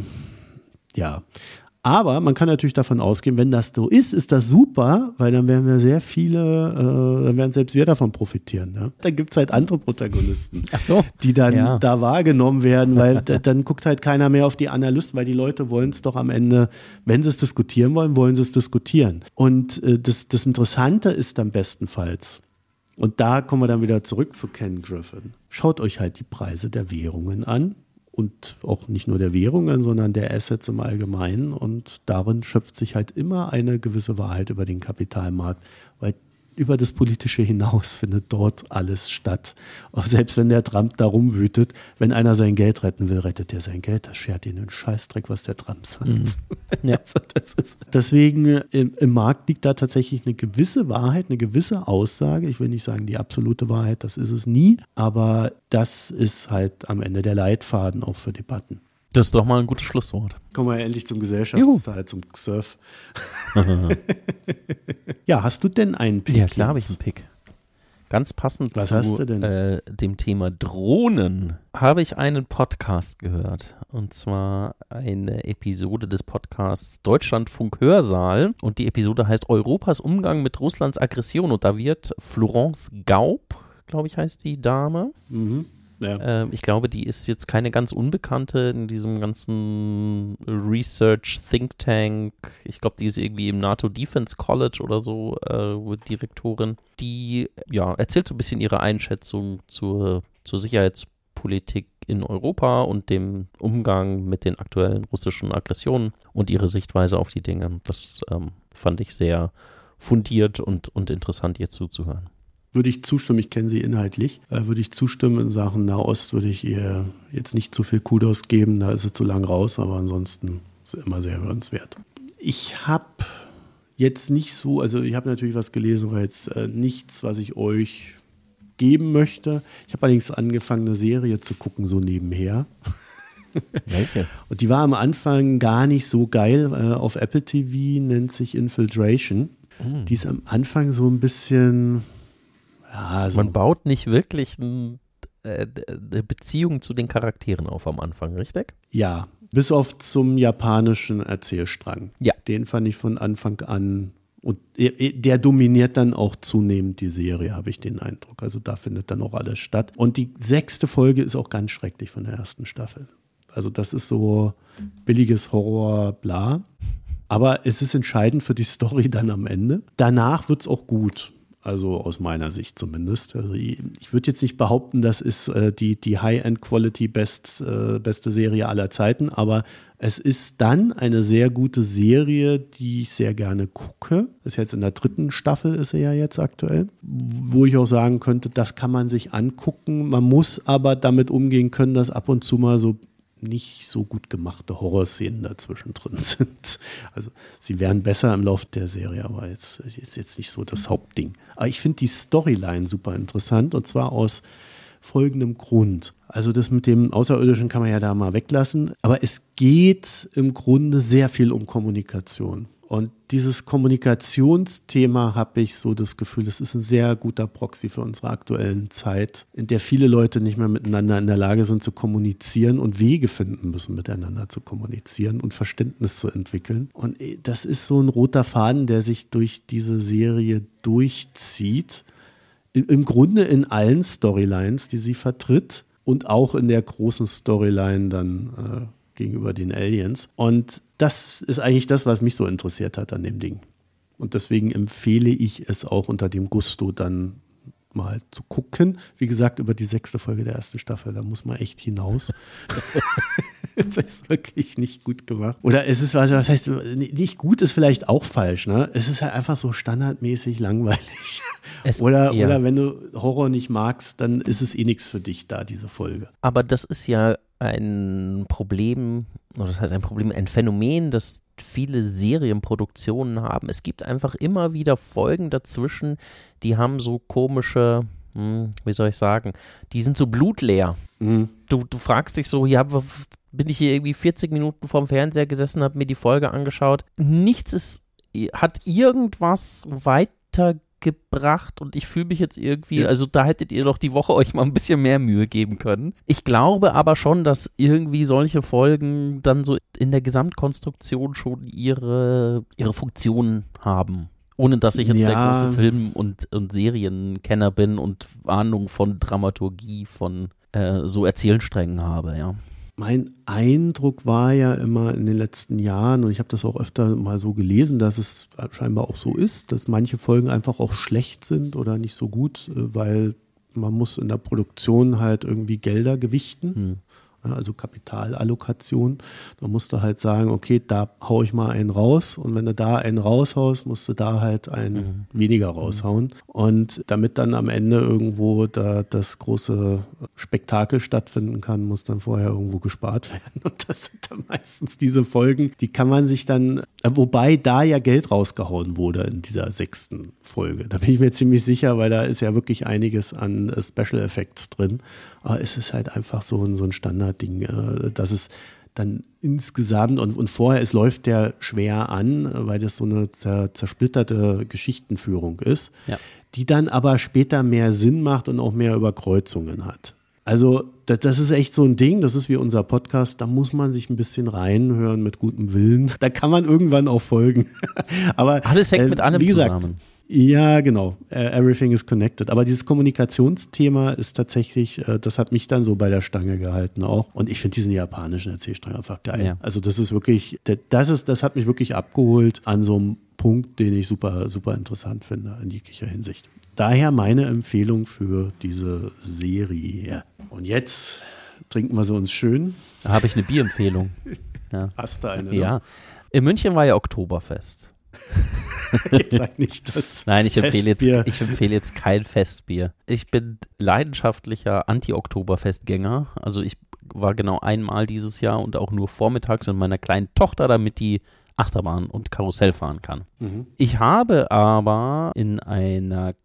S2: ja. Aber man kann natürlich davon ausgehen, wenn das so ist, ist das super, weil dann werden wir sehr viele, äh, dann werden selbst wir davon profitieren. Ne? Dann gibt es halt andere Protagonisten,
S3: Ach so.
S2: die dann
S3: Ja.
S2: da wahrgenommen werden, weil d- dann guckt halt keiner mehr auf die Analysten, weil die Leute wollen es doch am Ende, wenn sie es diskutieren wollen, wollen sie es diskutieren. Und äh, das, das Interessante ist dann bestenfalls, und da kommen wir dann wieder zurück zu Ken Griffin, schaut euch halt die Preise der Währungen an. Und auch nicht nur der Währungen, sondern der Assets im Allgemeinen. Und darin schöpft sich halt immer eine gewisse Wahrheit über den Kapitalmarkt, weil über das Politische hinaus findet dort alles statt. Auch selbst wenn der Trump da rumwütet, wenn einer sein Geld retten will, rettet er sein Geld. Das schert ihn einen Scheißdreck, was der Trump sagt.
S3: Mhm. Ja.
S2: Also das ist, deswegen im, im Markt liegt da tatsächlich eine gewisse Wahrheit, eine gewisse Aussage. Ich will nicht sagen die absolute Wahrheit, das ist es nie. Aber das ist halt am Ende der Leitfaden auch für Debatten.
S3: Das ist doch mal ein gutes Schlusswort.
S2: Kommen wir endlich zum Gesellschaftsteil, zum X S U F. Ja, hast du denn einen Pick?
S3: Ja, klar habe ich
S2: Jens?
S3: einen Pick. Ganz passend
S2: Was
S3: zu
S2: hast du denn?
S3: Äh, dem Thema Drohnen habe ich einen Podcast gehört. Und zwar eine Episode des Podcasts Deutschlandfunk Hörsaal. Und die Episode heißt Europas Umgang mit Russlands Aggression. Und da wird Florence Gaub, glaube ich, heißt die Dame.
S2: Mhm. Ja.
S3: Ähm, ich glaube, die ist jetzt keine ganz Unbekannte in diesem ganzen Research Think Tank. Ich glaube, die ist irgendwie im NATO Defense College oder so äh, Direktorin. Die ja, erzählt so ein bisschen ihre Einschätzung zur, zur Sicherheitspolitik in Europa und dem Umgang mit den aktuellen russischen Aggressionen und ihre Sichtweise auf die Dinge. Das ähm, fand ich sehr fundiert und, und interessant, ihr zuzuhören.
S2: Würde ich zustimmen, ich kenne sie inhaltlich, äh, würde ich zustimmen in Sachen Nahost, würde ich ihr jetzt nicht zu viel Kudos geben, da ist sie zu lang raus, aber ansonsten ist sie immer sehr hörenswert. Ich habe jetzt nicht so, also ich habe natürlich was gelesen, aber jetzt äh, nichts, was ich euch geben möchte. Ich habe allerdings angefangen, eine Serie zu gucken, so nebenher.
S3: Welche?
S2: Und die war am Anfang gar nicht so geil, äh, auf Apple T V, nennt sich Infiltration.
S3: Mhm.
S2: Die ist am Anfang so ein bisschen... Ja, so.
S3: Man baut nicht wirklich ein, äh, eine Beziehung zu den Charakteren auf am Anfang, richtig?
S2: Ja, bis auf zum japanischen Erzählstrang.
S3: Ja.
S2: Den fand ich von Anfang an, und der, der dominiert dann auch zunehmend die Serie, habe ich den Eindruck. Also da findet dann auch alles statt. Und die sechste Folge ist auch ganz schrecklich von der ersten Staffel. Also das ist so billiges Horror, bla. Aber es ist entscheidend für die Story dann am Ende. Danach wird es auch gut. Also aus meiner Sicht zumindest. Also ich, ich würde jetzt nicht behaupten, das ist äh, die, die High-End-Quality best, äh, beste Serie aller Zeiten, aber es ist dann eine sehr gute Serie, die ich sehr gerne gucke. Ist jetzt in der dritten Staffel, ist sie ja jetzt aktuell, wo ich auch sagen könnte, das kann man sich angucken. Man muss aber damit umgehen können, dass ab und zu mal so nicht so gut gemachte Horrorszenen dazwischen drin sind. Also sie werden besser im Laufe der Serie, aber jetzt ist jetzt nicht so das Hauptding. Aber ich finde die Storyline super interessant und zwar aus folgendem Grund. Also das mit dem Außerirdischen kann man ja da mal weglassen, aber es geht im Grunde sehr viel um Kommunikation. Und dieses Kommunikationsthema habe ich so das Gefühl, das ist ein sehr guter Proxy für unsere aktuellen Zeit, in der viele Leute nicht mehr miteinander in der Lage sind zu kommunizieren und Wege finden müssen, miteinander zu kommunizieren und Verständnis zu entwickeln. Und das ist so ein roter Faden, der sich durch diese Serie durchzieht. Im Grunde in allen Storylines, die sie vertritt und auch in der großen Storyline dann äh, gegenüber den Aliens. Und das ist eigentlich das, was mich so interessiert hat an dem Ding. Und deswegen empfehle ich es auch unter dem Gusto dann mal zu gucken. Wie gesagt, über die sechste Folge der ersten Staffel, da muss man echt hinaus. Das ist wirklich nicht gut gemacht. Oder es ist, was heißt, nicht gut ist vielleicht auch falsch, ne? Es ist halt einfach so standardmäßig langweilig. Es, oder, ja. oder wenn du Horror nicht magst, dann ist es eh nichts für dich da, diese Folge.
S3: Aber das ist ja ein Problem, oder das heißt ein Problem, ein Phänomen, das viele Serienproduktionen haben. Es gibt einfach immer wieder Folgen dazwischen, die haben so komische, hm, wie soll ich sagen, die sind so blutleer. Mhm. Du, du fragst dich so, ja, bin ich hier irgendwie vierzig Minuten vorm Fernseher gesessen, habe mir die Folge angeschaut. Nichts ist, hat irgendwas weitergebracht und ich fühle mich jetzt irgendwie, ja. Also da hättet ihr doch die Woche euch mal ein bisschen mehr Mühe geben können. Ich glaube aber schon, dass irgendwie solche Folgen dann so in der Gesamtkonstruktion schon ihre, ihre Funktion haben. Ohne dass ich jetzt ja. der große Film- und, und Serienkenner bin und Ahnung von Dramaturgie, von äh, so Erzählsträngen habe, ja.
S2: Mein Eindruck war ja immer in den letzten Jahren, und ich habe das auch öfter mal so gelesen, dass es scheinbar auch so ist, dass manche Folgen einfach auch schlecht sind oder nicht so gut, weil man muss in der Produktion halt irgendwie Gelder gewichten. Hm. Also Kapitalallokation. Da musst du halt sagen, okay, da hau ich mal einen raus und wenn du da einen raushaust, musst du da halt einen mhm. weniger raushauen. Und damit dann am Ende irgendwo da das große Spektakel stattfinden kann, muss dann vorher irgendwo gespart werden. Und das sind dann meistens diese Folgen, die kann man sich dann, wobei da ja Geld rausgehauen wurde in dieser sechsten Folge. Da bin ich mir ziemlich sicher, weil da ist ja wirklich einiges an Special Effects drin. Aber es ist halt einfach so ein, so ein Standardding, dass es dann insgesamt und, und vorher, es läuft der schwer an, weil das so eine zer, zersplitterte Geschichtenführung ist, ja. die dann aber später mehr Sinn macht und auch mehr Überkreuzungen hat. Also das, das ist echt so ein Ding, das ist wie unser Podcast, da muss man sich ein bisschen reinhören mit gutem Willen. Da kann man irgendwann auch folgen. Aber
S3: alles hängt äh, mit allem
S2: wie gesagt,
S3: zusammen.
S2: Ja, genau. Uh, everything is connected. Aber dieses Kommunikationsthema ist tatsächlich, uh, das hat mich dann so bei der Stange gehalten auch. Und ich finde diesen japanischen Erzählstrang einfach geil. Ja. Also das ist wirklich, das ist, das hat mich wirklich abgeholt an so einem Punkt, den ich super, super interessant finde in jeglicher Hinsicht. Daher meine Empfehlung für diese Serie. Und jetzt trinken wir sie uns schön.
S3: Da habe ich eine Bierempfehlung. Ja.
S2: Hast du eine? Ne?
S3: Ja. In München war ja Oktoberfest.
S2: Jetzt sag nicht das.
S3: Nein, ich empfehle, jetzt, ich empfehle jetzt kein Festbier. Ich bin leidenschaftlicher Anti-Oktoberfestgänger. Also ich war genau einmal dieses Jahr und auch nur vormittags mit meiner kleinen Tochter, damit die Achterbahn und Karussell fahren kann. Mhm. Ich habe aber in einer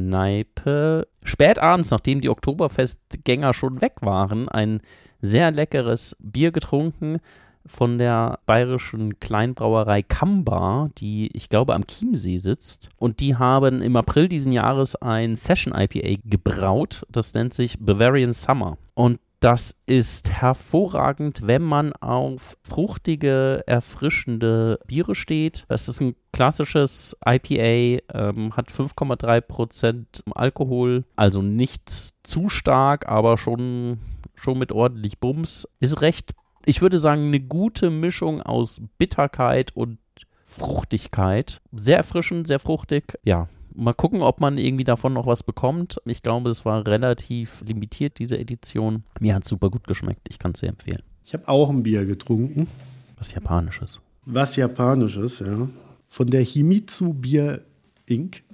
S3: Kneipe spät abends, nachdem die Oktoberfestgänger schon weg waren, ein sehr leckeres Bier getrunken von der bayerischen Kleinbrauerei Kamba, die, ich glaube, am Chiemsee sitzt. Und die haben im April diesen Jahres ein Session-I P A gebraut. Das nennt sich Bavarian Summer. Und das ist hervorragend, wenn man auf fruchtige, erfrischende Biere steht. Es ist ein klassisches I P A, ähm, hat fünf Komma drei Prozent Alkohol, also nicht zu stark, aber schon, schon mit ordentlich Bums. Ist recht, ich würde sagen, eine gute Mischung aus Bitterkeit und Fruchtigkeit. Sehr erfrischend, sehr fruchtig. Ja, Mal gucken, ob man irgendwie davon noch was bekommt. Ich glaube, es war relativ limitiert, diese Edition. Mir hat es super gut geschmeckt. Ich kann es sehr empfehlen.
S2: Ich habe auch ein Bier getrunken.
S3: Was Japanisches.
S2: Was Japanisches, ja. Von der Himitsu Bier Incorporated.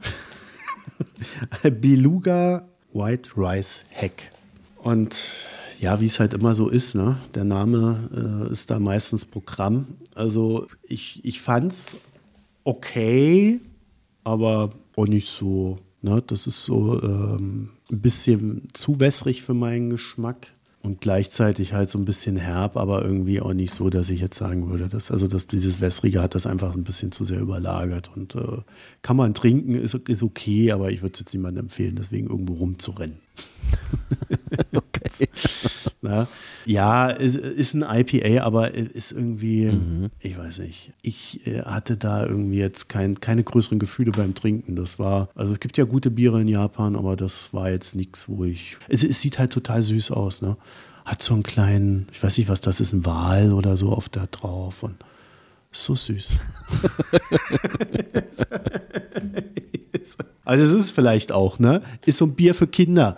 S2: Beluga White Rice Hack. Und ja, wie es halt immer so ist, ne? Der Name äh, ist da meistens Programm. Also ich, ich fand's okay, aber auch nicht so, ne? Das ist so ähm, ein bisschen zu wässrig für meinen Geschmack und gleichzeitig halt so ein bisschen herb, aber irgendwie auch nicht so, dass ich jetzt sagen würde, dass, also dass dieses Wässrige hat das einfach ein bisschen zu sehr überlagert und äh, kann man trinken, ist, ist okay, aber ich würde es jetzt niemandem empfehlen, deswegen irgendwo rumzurennen.
S3: Okay.
S2: Na, ja, ist, ist ein I P A, aber ist irgendwie, mhm. ich weiß nicht, ich äh, hatte da irgendwie jetzt kein, keine größeren Gefühle beim Trinken. Das war, also es gibt ja gute Biere in Japan, aber das war jetzt nichts, wo ich, es, es sieht halt total süß aus, ne? Hat so einen kleinen, ich weiß nicht, was das ist, ein Wal oder so auf da drauf und ist so süß. Also es ist vielleicht auch, ne? Ist so ein Bier für Kinder.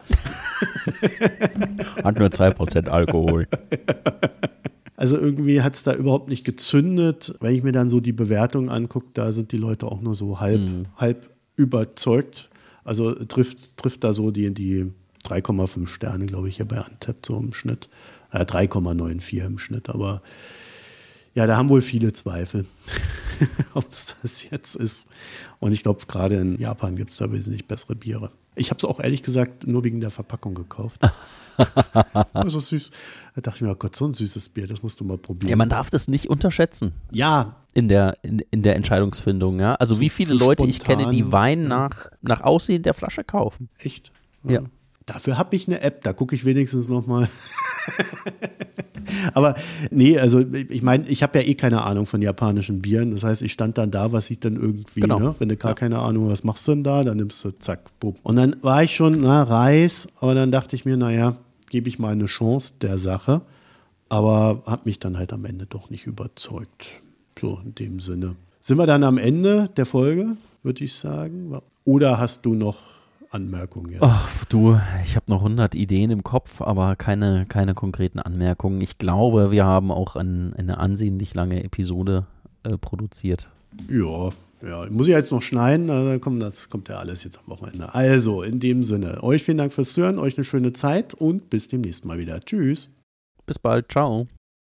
S3: Hat nur zwei Prozent Alkohol.
S2: Also irgendwie hat es da überhaupt nicht gezündet. Wenn ich mir dann so die Bewertungen angucke, da sind die Leute auch nur so halb, mhm. halb überzeugt. Also trifft, trifft da so die, die drei Komma fünf Sterne, glaube ich, hier bei Untappd so im Schnitt. Äh, drei Komma vierundneunzig im Schnitt, aber ja, da haben wohl viele Zweifel, ob es das jetzt ist. Und ich glaube, gerade in Japan gibt es da wesentlich bessere Biere. Ich habe es auch ehrlich gesagt nur wegen der Verpackung gekauft. So süß. Da dachte ich mir, oh Gott, so ein süßes Bier, das musst du mal probieren.
S3: Ja, man darf das nicht unterschätzen.
S2: Ja.
S3: In der, in, in der Entscheidungsfindung, ja. Also so wie viele Leute ich kenne, die Wein nach, nach Aussehen der Flasche kaufen.
S2: Echt?
S3: Ja.
S2: ja. Dafür habe ich eine App, da gucke ich wenigstens noch mal. Aber nee, also ich meine, ich habe ja eh keine Ahnung von japanischen Bieren. Das heißt, ich stand dann da, was sieht denn irgendwie,
S3: genau.
S2: ne? Wenn du gar ja. keine Ahnung, was machst du denn da? Dann nimmst du zack, bumm. Und dann war ich schon, na, Reis, aber dann dachte ich mir, naja, gebe ich mal eine Chance der Sache. Aber hat mich dann halt am Ende doch nicht überzeugt. So in dem Sinne. Sind wir dann am Ende der Folge, würde ich sagen? Oder hast du noch Anmerkungen jetzt?
S3: Ach, du, ich habe noch hundert Ideen im Kopf, aber keine, keine konkreten Anmerkungen. Ich glaube, wir haben auch ein, eine ansehnlich lange Episode äh, produziert.
S2: Ja, ja, muss ich jetzt noch schneiden, also kommt, das kommt ja alles jetzt am Wochenende. Also, in dem Sinne, euch vielen Dank fürs Zuhören, euch eine schöne Zeit und bis demnächst mal wieder. Tschüss.
S3: Bis bald, ciao.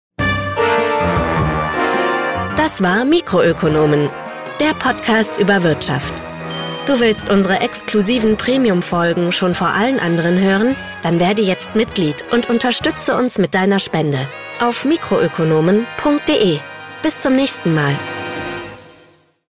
S1: Das war Mikroökonomen, der Podcast über Wirtschaft. Du willst unsere exklusiven Premium-Folgen schon vor allen anderen hören? Dann werde jetzt Mitglied und unterstütze uns mit deiner Spende auf mikroökonomen punkt de. Bis zum nächsten Mal.